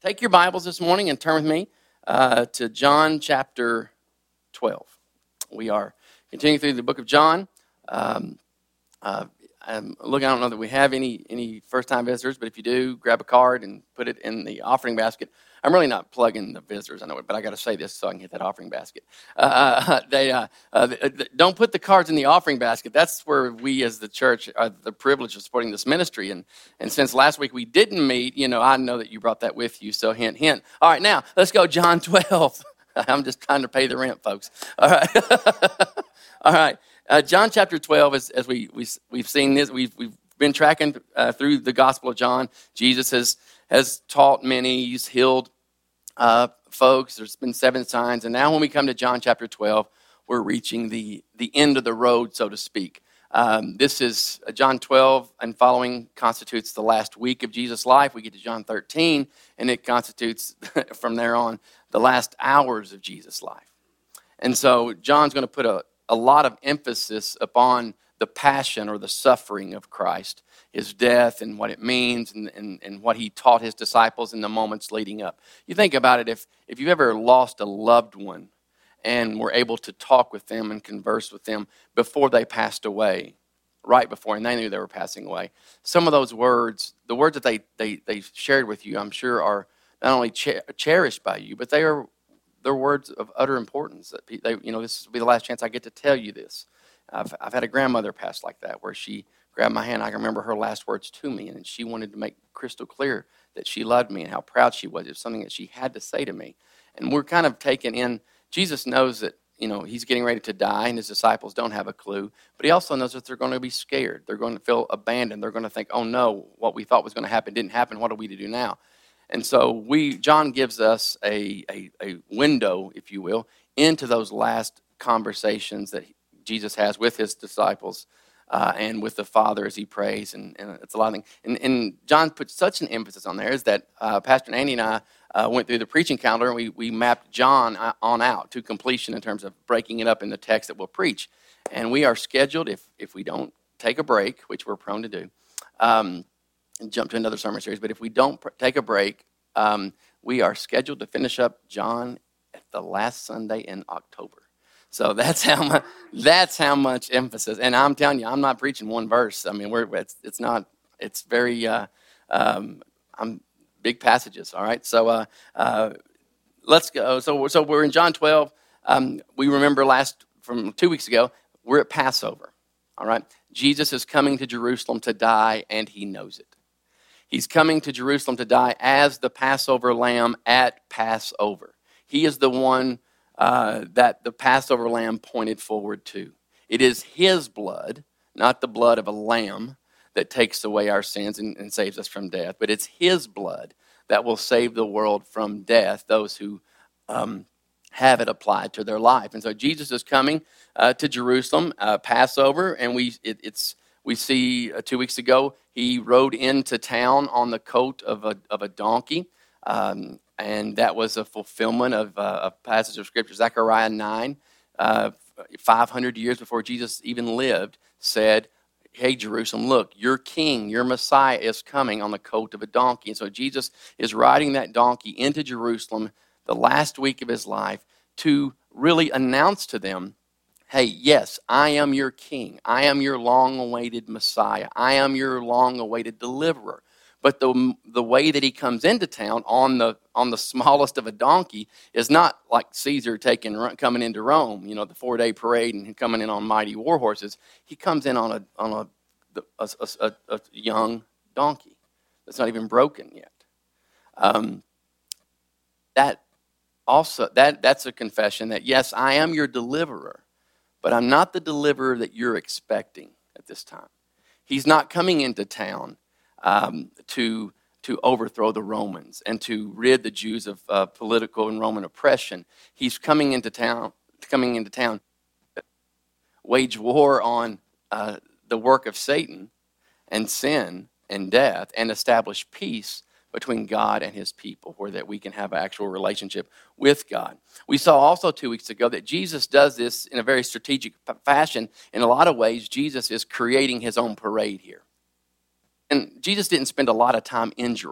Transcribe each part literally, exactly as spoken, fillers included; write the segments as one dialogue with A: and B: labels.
A: Take your Bibles this morning and turn with me uh, to John chapter twelve. We are continuing through the book of John. Um, uh, I'm looking, I don't know that we have any any first-time visitors, but if you do, grab a card and put it in the offering basket. I'm really not plugging the visitors, I know it, but I got to say this so I can hit that offering basket. Uh, they uh, uh, don't put the cards in the offering basket. That's where we, as the church, are the privilege of supporting this ministry. And and since last week we didn't meet, you know, I know that you brought that with you. So hint, hint. All right, now let's go John twelve. I'm just trying to pay the rent, folks. All right, all right. Uh, John chapter twelve, as, as we, we, we've seen this, we've, we've been tracking uh, through the Gospel of John. Jesus has, has taught many, he's healed uh, folks. There's been seven signs. And now when we come to John chapter twelve, we're reaching the, the end of the road, so to speak. Um, this is uh, John twelve and following constitutes the last week of Jesus' life. We get to John thirteen, and it constitutes, from there on, the last hours of Jesus' life. And so John's going to put a a lot of emphasis upon the passion or the suffering of Christ, his death and what it means and, and, and what he taught his disciples in the moments leading up. You think about it, if, if you've ever lost a loved one and were able to talk with them and converse with them before they passed away, right before, and they knew they were passing away, some of those words, the words that they, they, they shared with you, I'm sure are not only cher- cherished by you, but they are they're words of utter importance. That they, you know, this will be the last chance I get to tell you this. I've, I've had a grandmother pass like that, where she grabbed my hand. I can remember her last words to me, and she wanted to make crystal clear that she loved me and how proud she was. It was something that she had to say to me. And we're kind of taken in. Jesus knows that, you know, he's getting ready to die, and his disciples don't have a clue. But he also knows that they're going to be scared. They're going to feel abandoned. They're going to think, oh no, what we thought was going to happen didn't happen. What are we to do now? And so we, John gives us a, a, a window, if you will, into those last conversations that Jesus has with his disciples uh, and with the Father as he prays. And, and it's a lot of things. And, and John puts such an emphasis on there is that uh, Pastor Andy and I uh, went through the preaching calendar, and we, we mapped John on out to completion in terms of breaking it up in the text that we'll preach. And we are scheduled, if, if we don't take a break, which we're prone to do, um, and jump to another sermon series. But if we don't pr- take a break, um, we are scheduled to finish up John at the last Sunday in October. So that's how much, that's how much emphasis. And I'm telling you, I'm not preaching one verse. I mean, we're it's, it's not. It's very uh, um, I'm big passages. All right. So uh, uh, let's go. So so we're in John twelve. Um, we remember last from two weeks ago. We're at Passover. All right. Jesus is coming to Jerusalem to die, and he knows it. He's coming to Jerusalem to die as the Passover lamb at Passover. He is the one uh, that the Passover lamb pointed forward to. It is his blood, not the blood of a lamb, that takes away our sins and, and saves us from death. But it's his blood that will save the world from death, those who um, have it applied to their life. And so Jesus is coming uh, to Jerusalem, uh, Passover, and we it, it's we see uh, two weeks ago, he rode into town on the coat of a of a donkey, um, and that was a fulfillment of uh, a passage of Scripture, Zechariah nine, uh, five hundred years before Jesus even lived, said, hey, Jerusalem, look, your king, your Messiah is coming on the coat of a donkey. And so Jesus is riding that donkey into Jerusalem the last week of his life to really announce to them, hey, yes, I am your king. I am your long-awaited Messiah. I am your long-awaited deliverer. But the the way that he comes into town on the on the smallest of a donkey is not like Caesar taking coming into Rome, you know, the four-day parade and coming in on mighty war horses. He comes in on a on a a, a, a young donkey that's not even broken yet. Um, that also that that's a confession that yes, I am your deliverer. But I'm not the deliverer that you're expecting at this time. He's not coming into town um, to, to overthrow the Romans and to rid the Jews of uh, political and Roman oppression. He's coming into town, coming into town, to wage war on uh, the work of Satan and sin and death, and establish peace between God and his people, where that we can have an actual relationship with God. We saw also two weeks ago that Jesus does this in a very strategic fashion. In a lot of ways, Jesus is creating his own parade here. And Jesus didn't spend a lot of time in Jerusalem.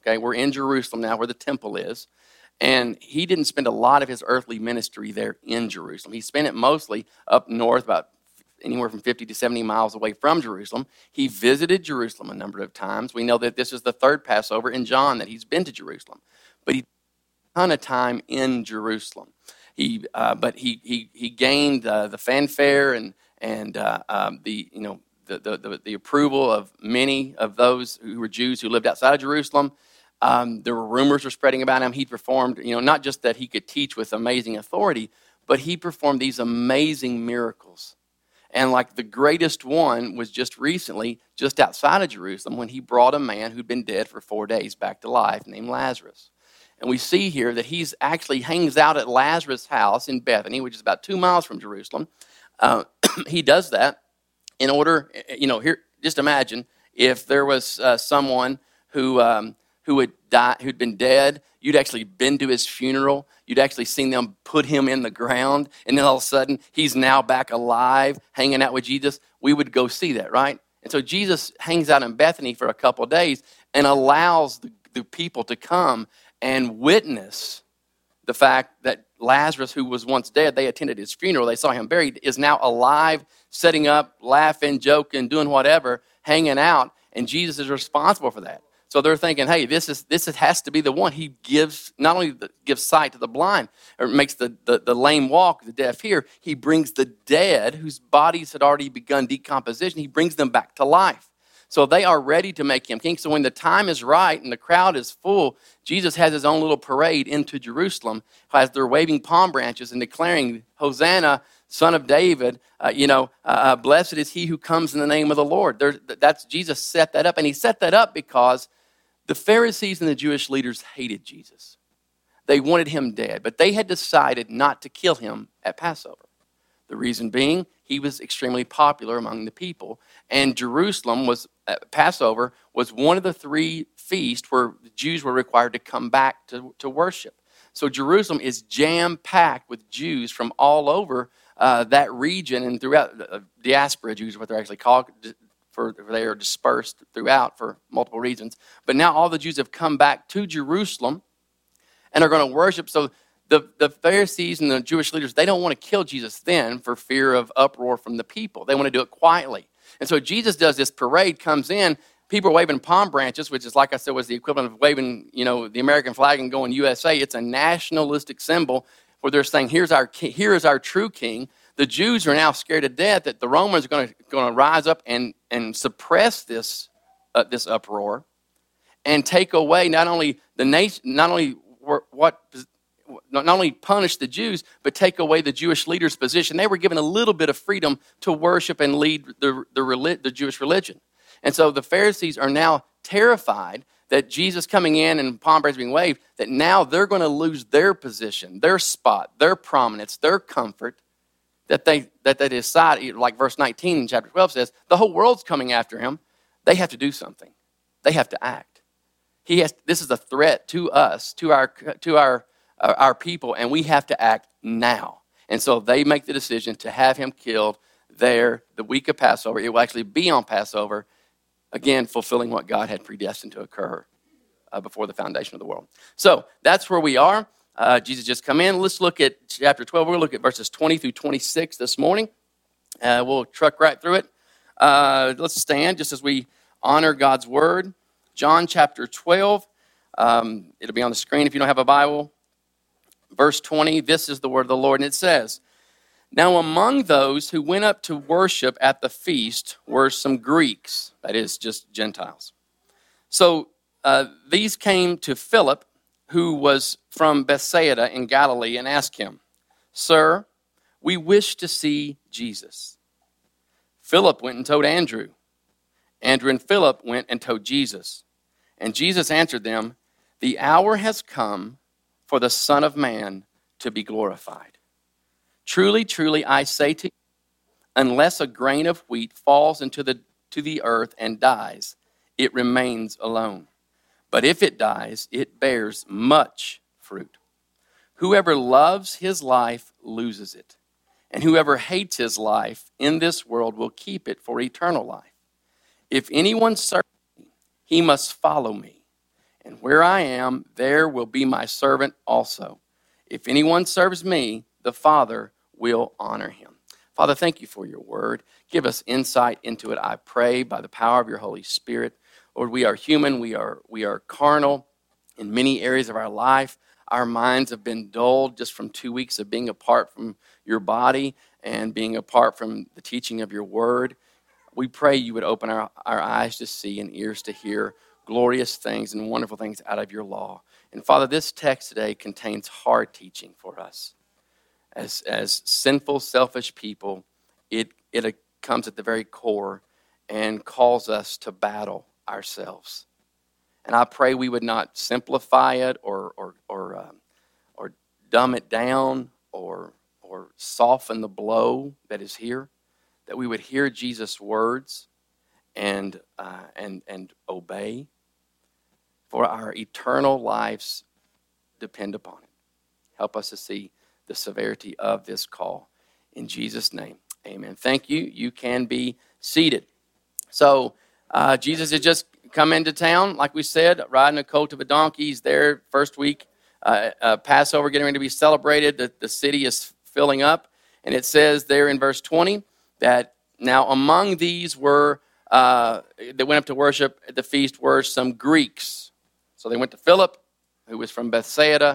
A: Okay, we're in Jerusalem now, where the temple is. And he didn't spend a lot of his earthly ministry there in Jerusalem. He spent it mostly up north, about anywhere from fifty to seventy miles away from Jerusalem. He visited Jerusalem a number of times. We know that this is the third Passover in John that he's been to Jerusalem. But he spent a ton of time in Jerusalem. He, uh, but he he he gained uh, the fanfare and and uh, um, the you know the, the the the approval of many of those who were Jews who lived outside of Jerusalem. Um, there were rumors were spreading about him. He performed, you know, not just that he could teach with amazing authority, but he performed these amazing miracles. And like the greatest one was just recently, just outside of Jerusalem, when he brought a man who'd been dead for four days back to life, named Lazarus. And we see here that he's actually hangs out at Lazarus' house in Bethany, which is about two miles from Jerusalem. Uh, he does that in order, you know, here, just imagine if there was uh, someone who... Um, who had died, who'd been dead. You'd actually been to his funeral. You'd actually seen them put him in the ground. And then all of a sudden, he's now back alive, hanging out with Jesus. We would go see that, right? And so Jesus hangs out in Bethany for a couple of days and allows the, the people to come and witness the fact that Lazarus, who was once dead, they attended his funeral, they saw him buried, is now alive, setting up, laughing, joking, doing whatever, hanging out. And Jesus is responsible for that. So they're thinking, hey, this is this has to be the one. He gives, not only the, gives sight to the blind, or makes the, the, the lame walk, the deaf hear, he brings the dead, whose bodies had already begun decomposition, he brings them back to life. So they are ready to make him king. So when the time is right and the crowd is full, Jesus has his own little parade into Jerusalem as they're waving palm branches and declaring, Hosanna, Son of David, uh, you know, uh, blessed is he who comes in the name of the Lord. There, that's Jesus set that up. And he set that up because the Pharisees and the Jewish leaders hated Jesus. They wanted him dead, but they had decided not to kill him at Passover. The reason being, he was extremely popular among the people, and Jerusalem was, uh, Passover was one of the three feasts where the Jews were required to come back to, to worship. So Jerusalem is jam-packed with Jews from all over uh, that region and throughout, uh, diaspora Jews, what they're actually called, for they are dispersed throughout for multiple reasons. But now all the Jews have come back to Jerusalem and are going to worship. So the, the Pharisees and the Jewish leaders, they don't want to kill Jesus then for fear of uproar from the people. They want to do it quietly. And so Jesus does this parade, comes in, people are waving palm branches, which is, like I said, was the equivalent of waving, you know, the American flag and going U S A. It's a nationalistic symbol where they're saying, here's our king, here is our true king. The Jews are now scared to death that the Romans are going to, going to rise up and, and suppress this, uh, this uproar and take away not only the nation, not only what, not only punish the Jews, but take away the Jewish leaders' position. They were given a little bit of freedom to worship and lead the, the, the Jewish religion. And so the Pharisees are now terrified that Jesus coming in and palm branches being waved, that now they're going to lose their position, their spot, their prominence, their comfort, that they that they decide, like verse nineteen in chapter twelve says, the whole world's coming after him. They have to do something. They have to act. He has. This is a threat to us, to our to our uh, our people, and we have to act now. And so they make the decision to have him killed there the week of Passover. It will actually be on Passover, again, fulfilling what God had predestined to occur uh, before the foundation of the world. So that's where we are. Uh, Jesus just come in. Let's look at chapter twelve. We'll look at verses twenty through twenty-six this morning. Uh, we'll truck right through it. Uh, let's stand just as we honor God's word. John chapter twelve. Um, it'll be on the screen if you don't have a Bible. Verse twenty, this is the word of the Lord, and it says, now among those who went up to worship at the feast were some Greeks, that is, just Gentiles. So uh, these came to Philip, who was from Bethsaida in Galilee, and asked him, sir, we wish to see Jesus. Philip went and told Andrew. Andrew and Philip went and told Jesus. And Jesus answered them, the hour has come for the Son of Man to be glorified. Truly, truly, I say to you, unless a grain of wheat falls into the, to the earth and dies, it remains alone. But if it dies, it bears much fruit. Whoever loves his life loses it. And whoever hates his life in this world will keep it for eternal life. If anyone serves me, he must follow me. And where I am, there will be my servant also. If anyone serves me, the Father will honor him. Father, thank you for your word. Give us insight into it, I pray, by the power of your Holy Spirit. Lord, we are human. We are, we are carnal in many areas of our life. Our minds have been dulled just from two weeks of being apart from your body and being apart from the teaching of your word. We pray you would open our, our eyes to see and ears to hear glorious things and wonderful things out of your law. And Father, this text today contains hard teaching for us. As, as sinful, selfish people, it, it comes at the very core and calls us to battle ourselves. And I pray we would not simplify it or or or, um, or dumb it down or or soften the blow that is here. That we would hear Jesus' words and uh, and and obey. For our eternal lives depend upon it. Help us to see the severity of this call. In Jesus' name, amen. Thank you. You can be seated. So uh, Jesus has just come into town, like we said, riding a colt of a donkey. He's there first week. Uh, uh, Passover getting ready to be celebrated. The, the city is filling up. And it says there in verse twenty that now among these were, uh, that went up to worship at the feast were some Greeks. So they went to Philip, who was from Bethsaida,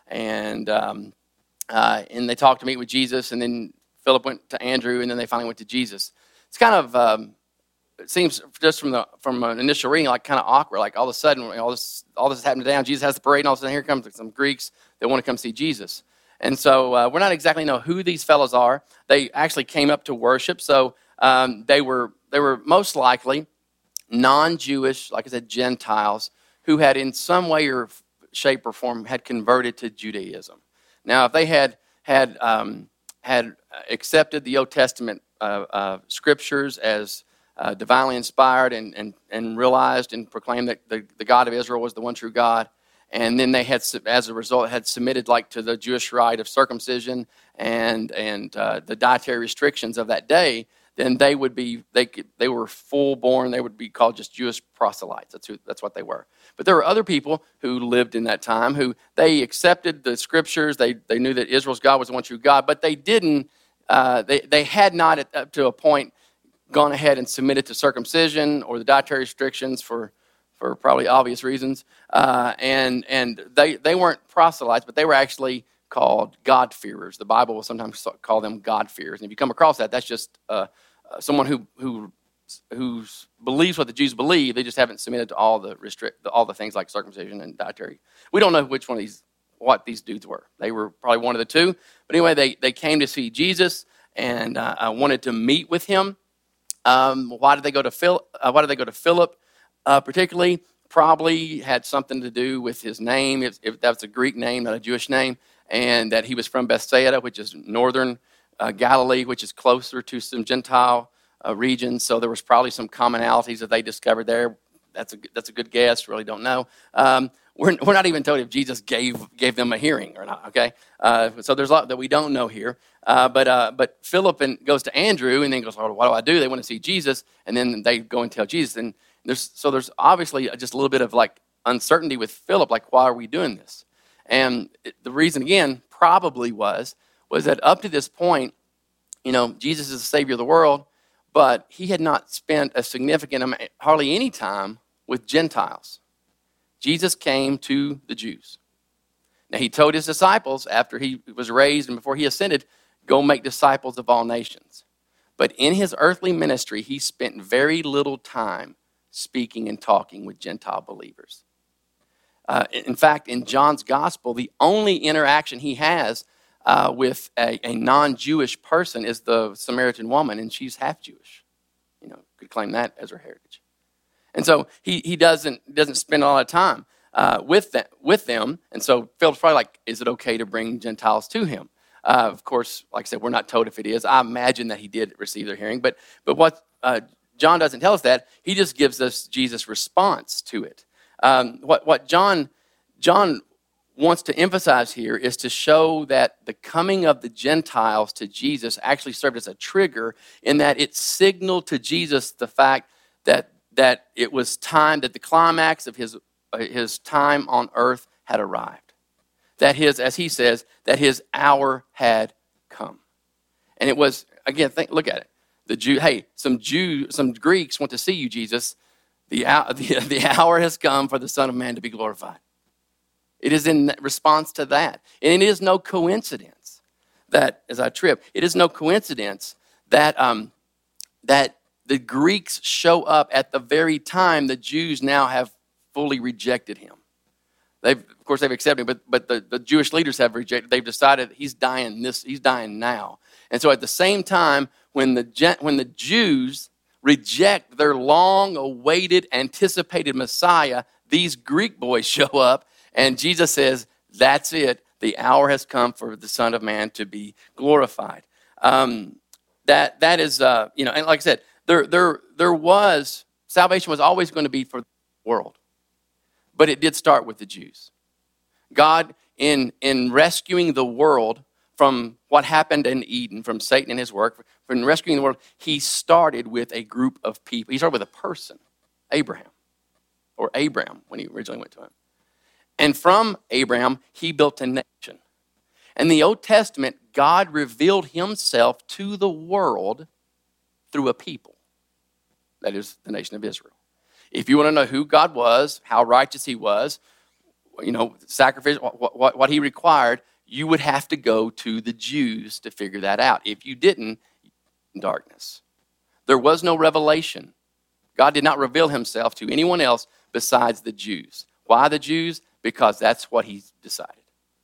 A: and um, uh, and they talked to meet with Jesus. And then Philip went to Andrew, and then they finally went to Jesus. It's kind of, um, it seems just from the from an initial reading, like kind of awkward. Like all of a sudden, all this all this is happening down. Jesus has the parade, and all of a sudden here comes some Greeks that want to come see Jesus. And so uh, we're not exactly know who these fellows are. They actually came up to worship, so um, they were they were most likely non-Jewish, like I said, Gentiles, who had in some way or shape or form had converted to Judaism. Now, if they had had um, had accepted the Old Testament uh, uh, scriptures as uh, divinely inspired and, and and realized and proclaimed that the, the God of Israel was the one true God, and then they had, as a result, had submitted like to the Jewish rite of circumcision and and uh, the dietary restrictions of that day, then they would be they could, they were full born. They would be called just Jewish proselytes. That's who that's what they were. But there were other people who lived in that time who they accepted the scriptures. They they knew that Israel's God was the one true God, but they didn't. Uh, they they had not at, up to a point gone ahead and submitted to circumcision or the dietary restrictions for for probably obvious reasons. Uh, and and they they weren't proselytes, but they were actually called God-fearers. The Bible will sometimes call them God-fearers. And if you come across that, that's just uh, uh, someone who who who believes what the Jews believe. They just haven't submitted to all the restrict all the things like circumcision and dietary. We don't know which one of these what these dudes were. They were probably one of the two. But anyway, they they came to see Jesus and uh, uh, wanted to meet with him. Um, why did they go to Phil? Uh, why did they go to Philip? Uh, particularly, probably had something to do with his name. If, if that's a Greek name, not a Jewish name. And that he was from Bethsaida, which is northern uh, Galilee, which is closer to some Gentile uh, regions. So there was probably some commonalities that they discovered there. That's a that's a good guess. Really don't know. Um, we're we're not even told if Jesus gave gave them a hearing or not. Okay, uh, so there's a lot that we don't know here. Uh, but uh, but Philip and goes to Andrew and then goes, oh, what do I do? They want to see Jesus, and then they go and tell Jesus. And there's so there's obviously just a little bit of like uncertainty with Philip. Like, why are we doing this? And the reason, again, probably was, was that up to this point, you know, Jesus is the Savior of the world, but he had not spent a significant amount, hardly any time with Gentiles. Jesus came to the Jews. Now, he told his disciples after he was raised and before he ascended, go make disciples of all nations. But in his earthly ministry, he spent very little time speaking and talking with Gentile believers. Uh, in fact, in John's gospel, the only interaction he has uh, with a, a non-Jewish person is the Samaritan woman, and she's half Jewish. You know, could claim that as her heritage. And so he he doesn't doesn't spend a lot of time uh, with them, with them. And so Philip's probably like, is it okay to bring Gentiles to him? Uh, of course, like I said, we're not told if it is. I imagine that he did receive their hearing, but but what uh, John doesn't tell us that. He just gives us Jesus' response to it. Um, what what John John wants to emphasize here is to show that the coming of the Gentiles to Jesus actually served as a trigger in that it signaled to Jesus the fact that that it was time, that the climax of his his time on earth had arrived. That his, as he says, that his hour had come. And it was, again, think, look at it. The Jew, hey, some Jew, some Greeks want to see you, Jesus. The, the, the hour has come for the Son of Man to be glorified. It is in response to that. And it is no coincidence that, as I trip, it is no coincidence that um, that the Greeks show up at the very time the Jews now have fully rejected him. They've, of course, they've accepted him, but but the, the Jewish leaders have rejected. They've decided he's dying. This he's dying now. And so, at the same time, when the when the Jews reject their long-awaited, anticipated Messiah, these Greek boys show up, and Jesus says, "That's it. The hour has come for the Son of Man to be glorified." Um, that that is, uh, you know, and like I said, there there there was salvation was always going to be for the world. But it did start with the Jews. God, in, in rescuing the world from what happened in Eden, from Satan and his work, from rescuing the world, he started with a group of people. He started with a person, Abraham, or Abram, when he originally went to him. And from Abraham, he built a nation. In the Old Testament, God revealed himself to the world through a people. That is the nation of Israel. If you want to know who God was, how righteous he was, you know, sacrifice, what, what, what he required, you would have to go to the Jews to figure that out. If you didn't, in darkness. There was no revelation. God did not reveal himself to anyone else besides the Jews. Why the Jews? Because that's what he decided.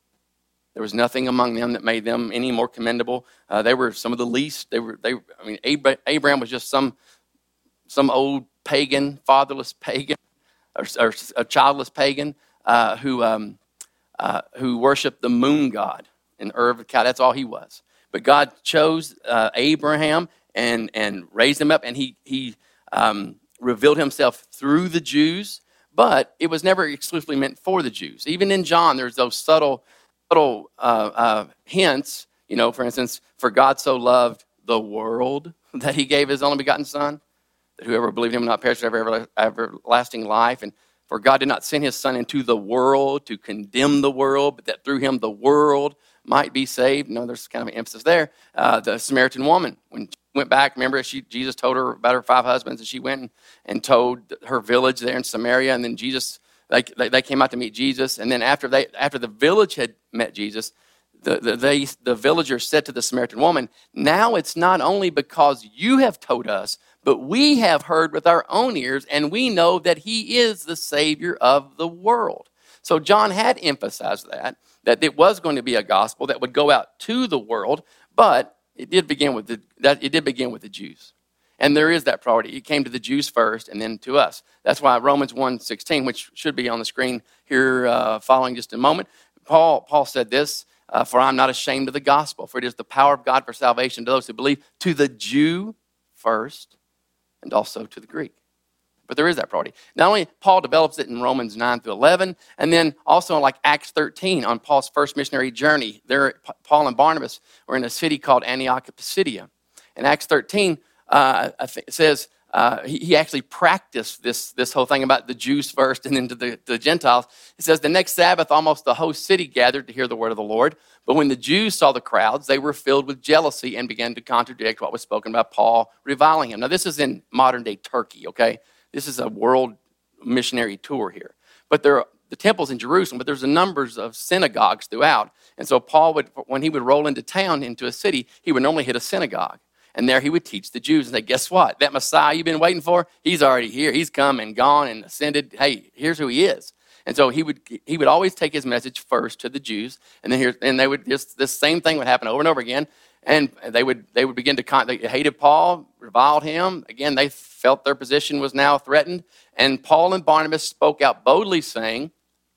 A: There was nothing among them that made them any more commendable. Uh, they were some of the least. They were. They. I mean, Abraham was just some some old pagan, fatherless pagan, or, or a childless pagan uh, who um, uh, who worshipped the moon god in Ur of Chaldees. That's all he was. But God chose uh, Abraham and and raised him up, and he he um, revealed himself through the Jews. But it was never exclusively meant for the Jews. Even in John, there's those subtle little uh, uh, hints. You know, for instance, for God so loved the world that he gave his only begotten Son, that whoever believed him will not perish but have everlasting life. And for God did not send his Son into the world to condemn the world, but that through him the world might be saved. No, there's kind of an emphasis there. Uh, the Samaritan woman, when she went back, remember, she, Jesus told her about her five husbands, and she went and, and told her village there in Samaria, and then Jesus, they, they came out to meet Jesus. And then after they after the village had met Jesus, the, the, they, the villagers said to the Samaritan woman, "Now it's not only because you have told us, but we have heard with our own ears, and we know that he is the Savior of the world." So John had emphasized that, that it was going to be a gospel that would go out to the world, but it did begin with the that it did begin with the Jews. And there is that priority. It came to the Jews first and then to us. That's why Romans one sixteen, which should be on the screen here uh, following just a moment, Paul, Paul said this, uh, "For I'm not ashamed of the gospel, for it is the power of God for salvation to those who believe, to the Jew first, and also to the Greek." But there is that priority. Not only Paul develops it in Romans nine through eleven, and then also in like Acts thirteen on Paul's first missionary journey. There, Paul and Barnabas were in a city called Antioch of Pisidia. In Acts thirteen, uh, I think it says uh, he, he actually practiced this, this whole thing about the Jews first and then to the, the Gentiles. It says, "The next Sabbath, almost the whole city gathered to hear the word of the Lord. But when the Jews saw the crowds, they were filled with jealousy and began to contradict what was spoken by Paul, reviling him." Now, this is in modern-day Turkey, okay? This is a world missionary tour here. But there are the temples in Jerusalem, but there's a numbers of synagogues throughout. And so Paul would, when he would roll into town, into a city, he would normally hit a synagogue. And there he would teach the Jews and say, "Guess what? That Messiah you've been waiting for, he's already here. He's come and gone and ascended. Hey, here's who he is." And so he would he would always take his message first to the Jews, and then here and they would just this same thing would happen over and over again. And they would they would begin to con- they hated Paul, reviled him. Again, they felt their position was now threatened. And Paul and Barnabas spoke out boldly, saying,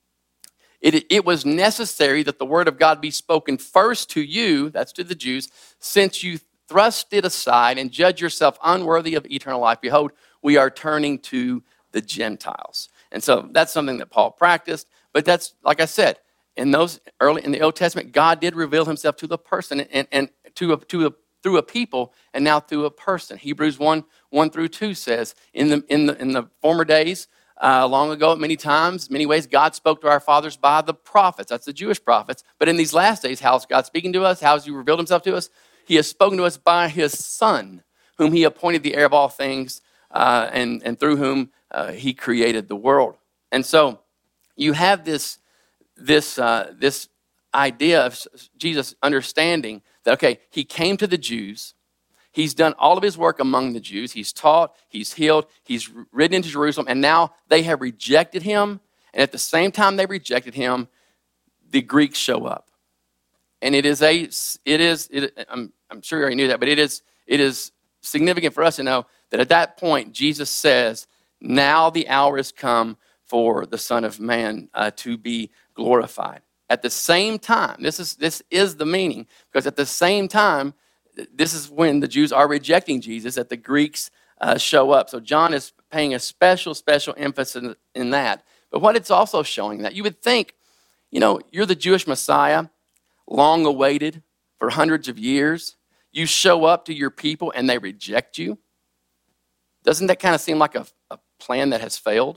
A: It, it was necessary that the word of God be spoken first to you," that's to the Jews, "since you thrust it aside and judge yourself unworthy of eternal life. Behold, we are turning to the Gentiles." And so that's something that Paul practiced. But that's, like I said, in those early in the Old Testament, God did reveal himself to the person and, and to a, to a, through a people, and now through a person. Hebrews one, one through two says, in the in the in the former days, Uh, long ago, many times, many ways, God spoke to our fathers by the prophets. That's the Jewish prophets. But in these last days, how is God speaking to us? How has he revealed himself to us? He has spoken to us by his Son, whom he appointed the heir of all things, uh, and, and through whom uh, he created the world. And so you have this, this, uh, this idea of Jesus understanding that, okay, he came to the Jews. He's done all of his work among the Jews. He's taught, he's healed, he's ridden into Jerusalem, and now they have rejected him. And at the same time they rejected him, the Greeks show up. And it is a, it is, it, I'm, I'm sure you already knew that, but it is, it is significant for us to know that at that point, Jesus says, now the hour has come for the Son of Man uh, to be glorified. At the same time, this is, this is the meaning, because at the same time, this is when the Jews are rejecting Jesus, that the Greeks uh, show up. So John is paying a special, special emphasis in, in that. But what it's also showing that, you would think, you know, you're the Jewish Messiah, long awaited for hundreds of years. You show up to your people and they reject you. Doesn't that kind of seem like a, a plan that has failed?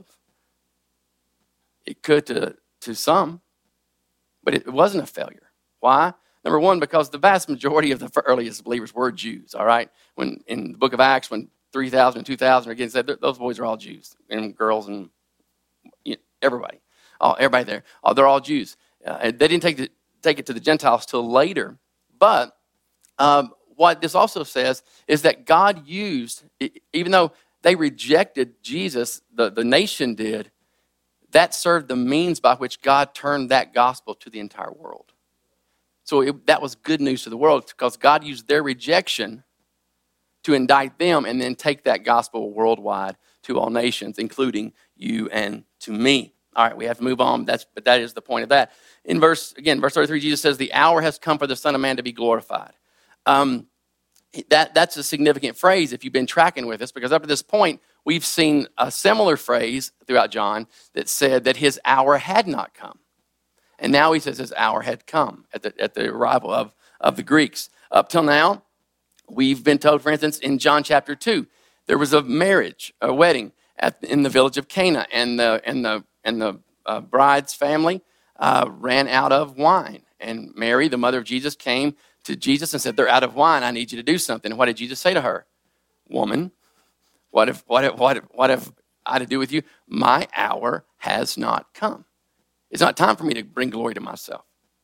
A: It could to, to some, but it wasn't a failure. Why? Number one, because the vast majority of the earliest believers were Jews, all right? When in the book of Acts, when three thousand and two thousand are getting said, those boys are all Jews, and girls and you know, everybody. Oh, everybody there. Oh, they're all Jews. Uh, and they didn't take, the, take it to the Gentiles till later. But um, what this also says is that God used, even though they rejected Jesus, the, the nation did, that served the means by which God turned that gospel to the entire world. So it, that was good news to the world because God used their rejection to indict them and then take that gospel worldwide to all nations, including you and to me. All right, we have to move on, That's, but that is the point of that. In verse, again, verse thirty-three, Jesus says, the hour has come for the Son of Man to be glorified. Um, that, that's a significant phrase if you've been tracking with us, because up to this point, we've seen a similar phrase throughout John that said that his hour had not come. And now he says his hour had come at the, at the arrival of, of the Greeks. Up till now, we've been told, for instance, in John chapter two, there was a marriage, a wedding at, in the village of Cana, and the, and the, and the uh, bride's family uh, ran out of wine. And Mary, the mother of Jesus, came to Jesus and said, they're out of wine. I need you to do something. And what did Jesus say to her? Woman, what if, what if, what if, what have I to do with you? My hour has not come. It's not time for me to bring glory to myself.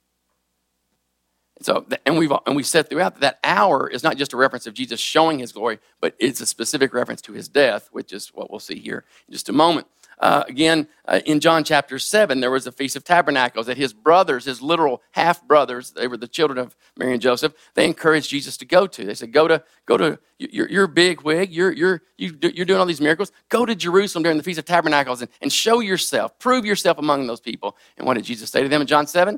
A: And so, and we've and we said throughout that, that hour is not just a reference of Jesus showing his glory, but it's a specific reference to his death, which is what we'll see here in just a moment. Uh, again, uh, in John chapter seven, there was a Feast of Tabernacles that his brothers, his literal half-brothers, they were the children of Mary and Joseph, they encouraged Jesus to go to. They said, go to, go to, you're, you're big wig, you're, you're, you're doing all these miracles. Go to Jerusalem during the Feast of Tabernacles and, and show yourself, prove yourself among those people. And what did Jesus say to them in John seven?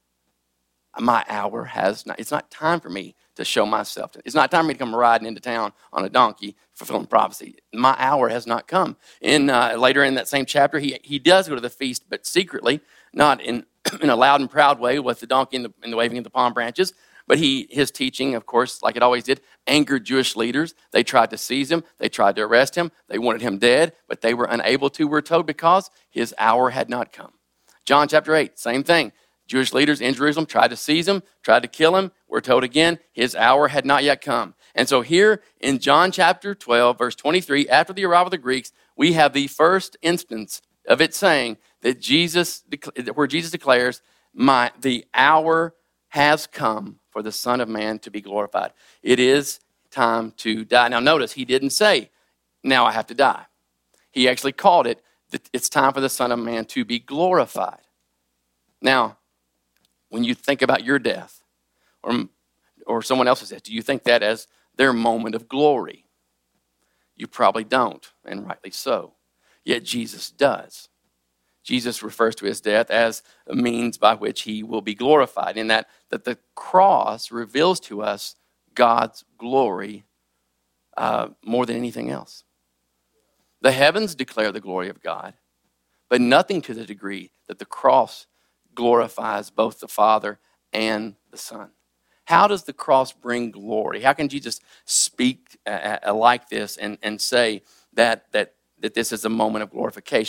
A: My hour has not, it's not time for me to show myself. It's not time for me to come riding into town on a donkey fulfilling prophecy. My hour has not come. In uh, later in that same chapter, he he does go to the feast, but secretly, not in, in a loud and proud way with the donkey and the, and the waving of the palm branches. But he his teaching, of course, like it always did, angered Jewish leaders. They tried to seize him. They tried to arrest him. They wanted him dead, but they were unable to, we're told, because his hour had not come. John chapter eight, same thing. Jewish leaders in Jerusalem tried to seize him, tried to kill him. We're told again, his hour had not yet come. And so here in John chapter twelve, verse twenty-three, after the arrival of the Greeks, we have the first instance of it saying that Jesus, where Jesus declares, "My the hour has come for the Son of Man to be glorified." It is time to die. Now notice, he didn't say, now I have to die. He actually called it, that it's time for the Son of Man to be glorified. Now, when you think about your death or, or someone else's death, do you think that as their moment of glory? You probably don't, and rightly so. Yet Jesus does. Jesus refers to his death as a means by which he will be glorified, in that, that the cross reveals to us God's glory uh, more than anything else. The heavens declare the glory of God, but nothing to the degree that the cross glorifies both the Father and the Son. How does the cross bring glory? How can Jesus speak uh, uh, like this and, and say that, that, that this is a moment of glorification? Well,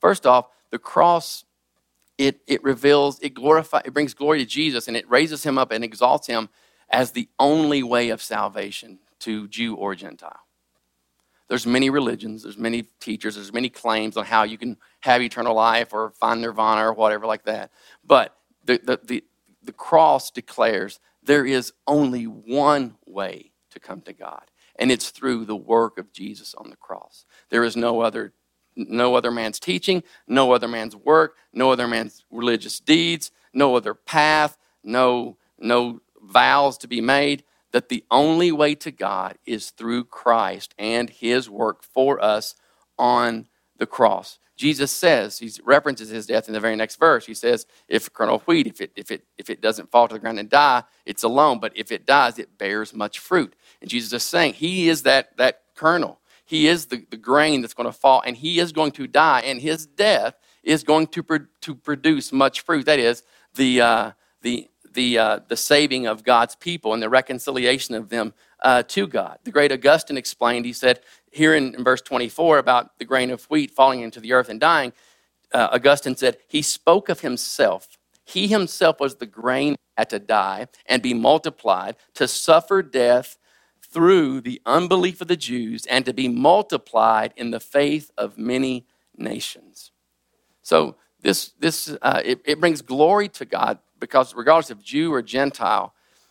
A: First off, the cross, it it reveals, it glorifies, it brings glory to Jesus, and it raises him up and exalts him as the only way of salvation to Jew or Gentile. There's many religions, there's many teachers, there's many claims on how you can have eternal life or find nirvana or whatever like that. But the the the, the cross declares there is only one way to come to God, and it's through the work of Jesus on the cross. There is no other no other man's teaching, no other man's work, no other man's religious deeds, no other path, no no vows to be made. That the only way to God is through Christ and his work for us on the cross. Jesus says, he references his death in the very next verse. He says, if a kernel of wheat, if it, if it, if it doesn't fall to the ground and die, it's alone. But if it dies, it bears much fruit. And Jesus is saying, he is that, that kernel. He is the, the grain that's going to fall, and he is going to die. And his death is going to, pro- to produce much fruit. That is, the uh, the the uh, the saving of God's people and the reconciliation of them uh, to God. The great Augustine explained, he said, here in, in verse twenty-four about the grain of wheat falling into the earth and dying, uh, Augustine said, he spoke of himself. He himself was the grain that had to die and be multiplied, to suffer death through the unbelief of the Jews and to be multiplied in the faith of many nations. So this, this uh, it, it brings glory to God, because regardless of Jew or Gentile,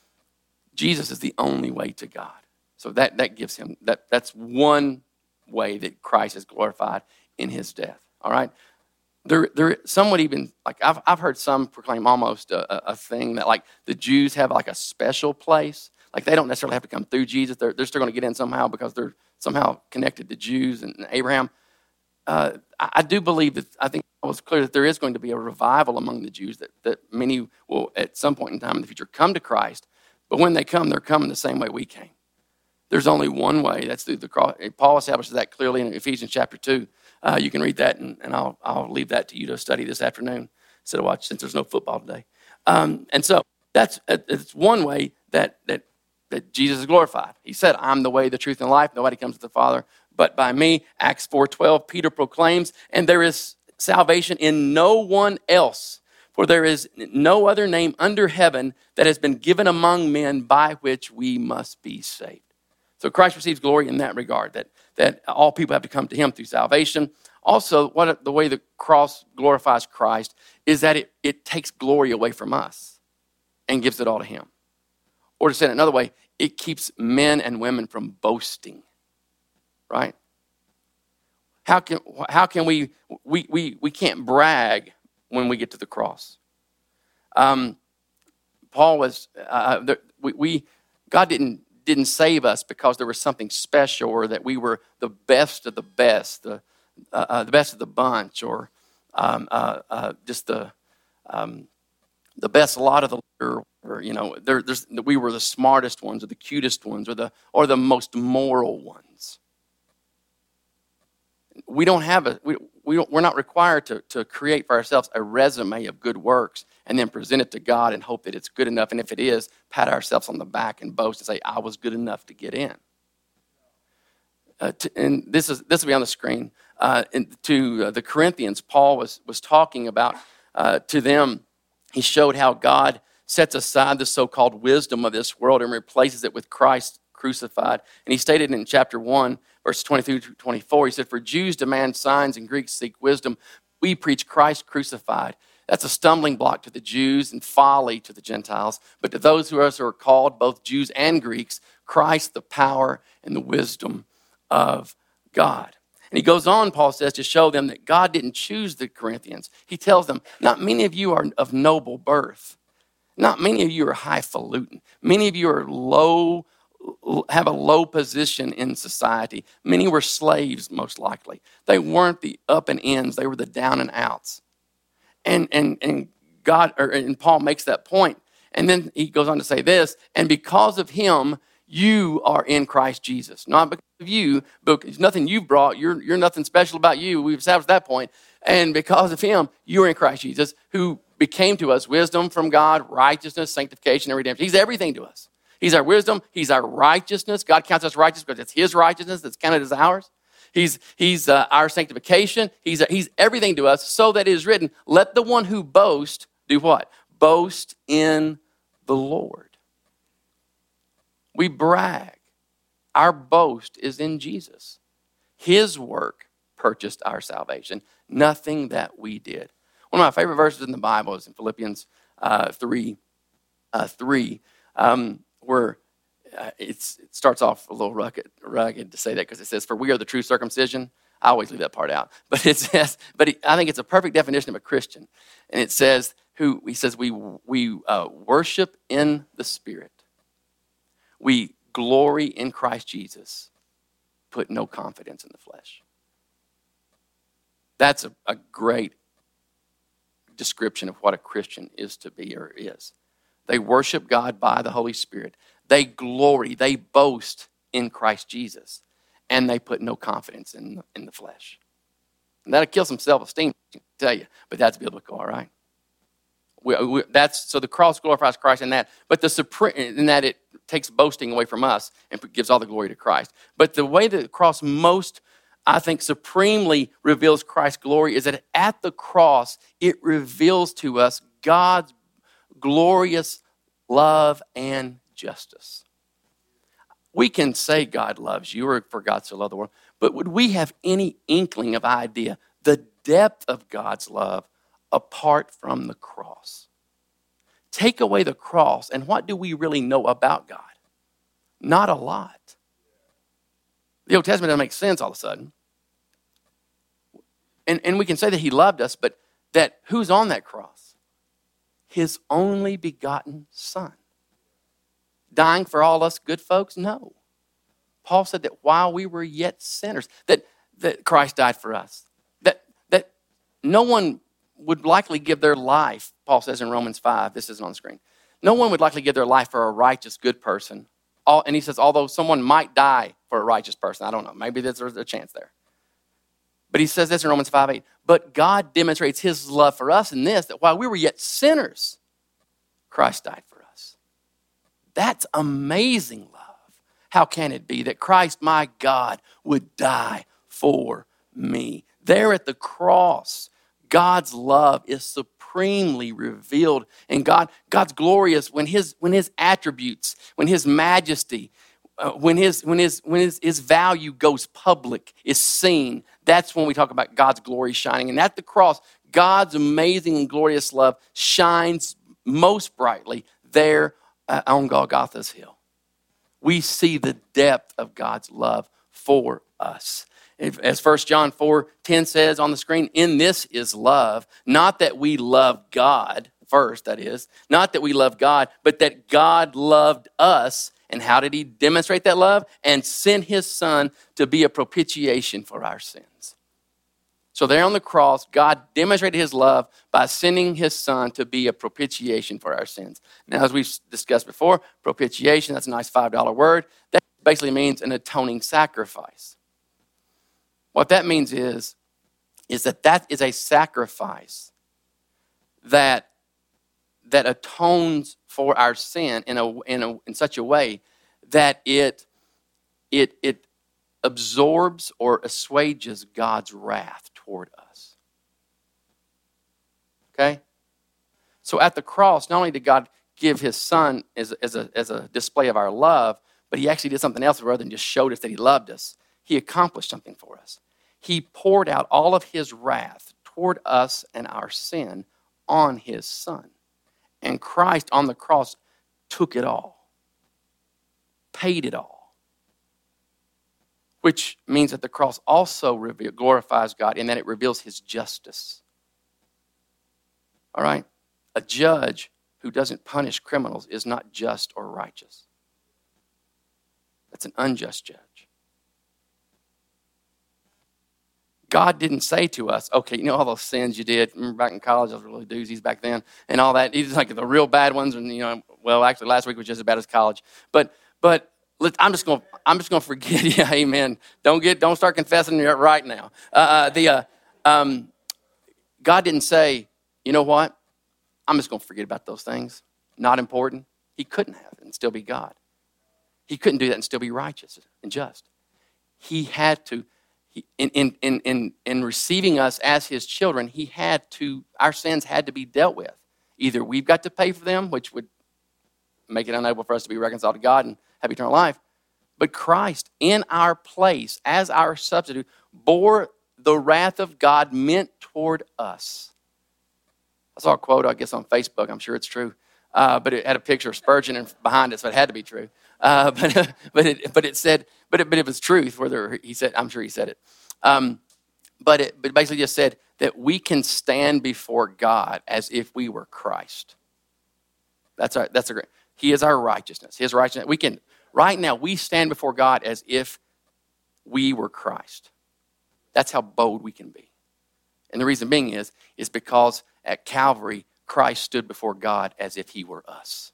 A: Jesus is the only way to God. So that, that gives him, that that's one way that Christ is glorified in his death. All right? There, there, some would even, like I've, I've heard some proclaim almost a, a thing that like the Jews have like a special place. Like they don't necessarily have to come through Jesus. They're, they're still going to get in somehow because they're somehow connected to Jews and, and Abraham. Uh, I, I do believe that, I think it was clear that there is going to be a revival among the Jews, that, that many will at some point in time in the future come to Christ. But when they come, they're coming the same way we came. There's only one way. That's through the cross. Paul establishes that clearly in Ephesians chapter two. Uh, you can read that, and, and I'll I'll leave that to you to study this afternoon instead of watch, since there's no football today. Um, and so that's it's one way that that that Jesus is glorified. He said, "I'm the way, the truth, and life. Nobody comes to the Father but by me." Acts four twelve. Peter proclaims, "And there is salvation in no one else, for there is no other name under heaven that has been given among men by which we must be saved." So Christ receives glory in that regard, that, that all people have to come to him through salvation. Also, what the way the cross glorifies Christ is that it, it takes glory away from us and gives it all to him. Or to say it another way, it keeps men and women from boasting, right? How can how can we we we we can't brag when we get to the cross? Um, Paul was uh, we, we God didn't didn't save us because there was something special or that we were the best of the best, the uh, uh, the best of the bunch, or um, uh, uh, just the um, the best lot of the litter, or you know, there, there's we were the smartest ones or the cutest ones or the or the most moral ones. We don't have a, we, we don't, we're not required to, to create for ourselves a resume of good works and then present it to God and hope that it's good enough. And if it is, pat ourselves on the back and boast and say, I was good enough to get in. Uh, to, and this is this will be on the screen. Uh, and to uh, the Corinthians, Paul was, was talking about uh, to them, he showed how God sets aside the so-called wisdom of this world and replaces it with Christ crucified. And he stated in chapter one, verse twenty-three to twenty-four, he said, "For Jews demand signs and Greeks seek wisdom. We preach Christ crucified." That's a stumbling block to the Jews and folly to the Gentiles. But to those who are called, both Jews and Greeks, Christ, the power and the wisdom of God. And he goes on, Paul says, to show them that God didn't choose the Corinthians. He tells them, not many of you are of noble birth. Not many of you are highfalutin. Many of you are low have a low position in society. Many were slaves, most likely. They weren't the up and ins. They were the down and outs. And and and God, or, and Paul makes that point. And then he goes on to say this, and because of him, you are in Christ Jesus. Not because of you, but it's nothing you've brought. You're, you're nothing special about you. We've established that point. And because of him, you are in Christ Jesus, who became to us wisdom from God, righteousness, sanctification, and redemption. He's everything to us. He's our wisdom. He's our righteousness. God counts us righteous because it's his righteousness that's counted as ours. He's, he's uh, our sanctification. He's, uh, he's everything to us, so that it is written, let the one who boasts do what? Boast in the Lord. We brag. Our boast is in Jesus. His work purchased our salvation, nothing that we did. One of my favorite verses in the Bible is in Philippians uh, three, uh, three, um, where uh, it's, it starts off a little rugged, rugged to say that, because it says, "For we are the true circumcision." I always leave that part out, but it says, but it, I think it's a perfect definition of a Christian, and it says, "Who he says we we uh, worship in the Spirit, we glory in Christ Jesus, put no confidence in the flesh." That's a, a great description of what a Christian is to be or is. They worship God by the Holy Spirit. They glory, they boast in Christ Jesus, and they put no confidence in, in the flesh. And that'll kill some self-esteem, I tell you, but that's biblical, all right? We, we, that's so the cross glorifies Christ in that, but the supreme in that it takes boasting away from us and gives all the glory to Christ. But the way that the cross most, I think, supremely reveals Christ's glory is that at the cross, it reveals to us God's glorious love and justice. We can say God loves you, or for God so loved the world, but would we have any inkling of idea the depth of God's love apart from the cross? Take away the cross, and what do we really know about God? Not a lot. The Old Testament doesn't make sense all of a sudden. And, and we can say that he loved us, but that who's on that cross? His only begotten Son. Dying for all us good folks? No. Paul said that while we were yet sinners, that, that Christ died for us. That, that no one would likely give their life, Paul says in Romans five, this isn't on the screen. No one would likely give their life for a righteous, good person. All, and he says, although someone might die for a righteous person, I don't know, maybe there's a chance there. But he says this in Romans five eight, but God demonstrates his love for us in this, that while we were yet sinners, Christ died for us. That's amazing love. How can it be that Christ, my God, would die for me? There at the cross, God's love is supremely revealed. And God, God's glorious when his, when his attributes, when his majesty, uh, when, his, when, his, when his, his value goes public, is seen. That's when we talk about God's glory shining. And at the cross, God's amazing and glorious love shines most brightly there uh, on Golgotha's hill. We see the depth of God's love for us. As First John four ten says on the screen, in this is love, not that we love God first, that is, not that we love God, but that God loved us. And how did he demonstrate that love? And sent his Son to be a propitiation for our sins. So there on the cross, God demonstrated his love by sending his Son to be a propitiation for our sins. Now, as we've discussed before, propitiation, that's a nice five dollar word. That basically means an atoning sacrifice. What that means is, is that that is a sacrifice that, that atones for our sin in a, in a, in such a way that it, it, it absorbs or assuages God's wrath toward us. Okay? So at the cross, not only did God give his Son as, as, a, as a display of our love, but he actually did something else rather than just showed us that he loved us. He accomplished something for us. He poured out all of his wrath toward us and our sin on his Son. And Christ on the cross took it all, paid it all, which means that the cross also reveal, glorifies God in that it reveals his justice. All right? A judge who doesn't punish criminals is not just or righteous. That's an unjust judge. God didn't say to us, okay, you know all those sins you did, remember back in college, those were really doozies back then, and all that. He's like the real bad ones, and you know, well, actually last week was just as bad as college. But but I'm just gonna I'm just gonna forget. Yeah, amen. Don't get don't start confessing right now. Uh, uh, the uh, um, God didn't say, you know what? I'm just gonna forget about those things. Not important. He couldn't have and still be God. He couldn't do that and still be righteous and just. He had to. he, in, in, in, in, in receiving us as his children, he had to, our sins had to be dealt with. Either we've got to pay for them, which would make it unable for us to be reconciled to God and have eternal life. But Christ, in our place, as our substitute, bore the wrath of God meant toward us. I saw a quote, I guess, on Facebook. I'm sure it's true. Uh, but it had a picture of Spurgeon behind it, so it had to be true. Uh, but but it but it said, but it, but it was truth. Whether he said, I'm sure he said it. Um, but it but it basically just said that we can stand before God as if we were Christ. That's our that's a great. He is our righteousness. His righteousness. We can right now we stand before God as if we were Christ. That's how bold we can be. And the reason being is is because at Calvary, Christ stood before God as if he were us.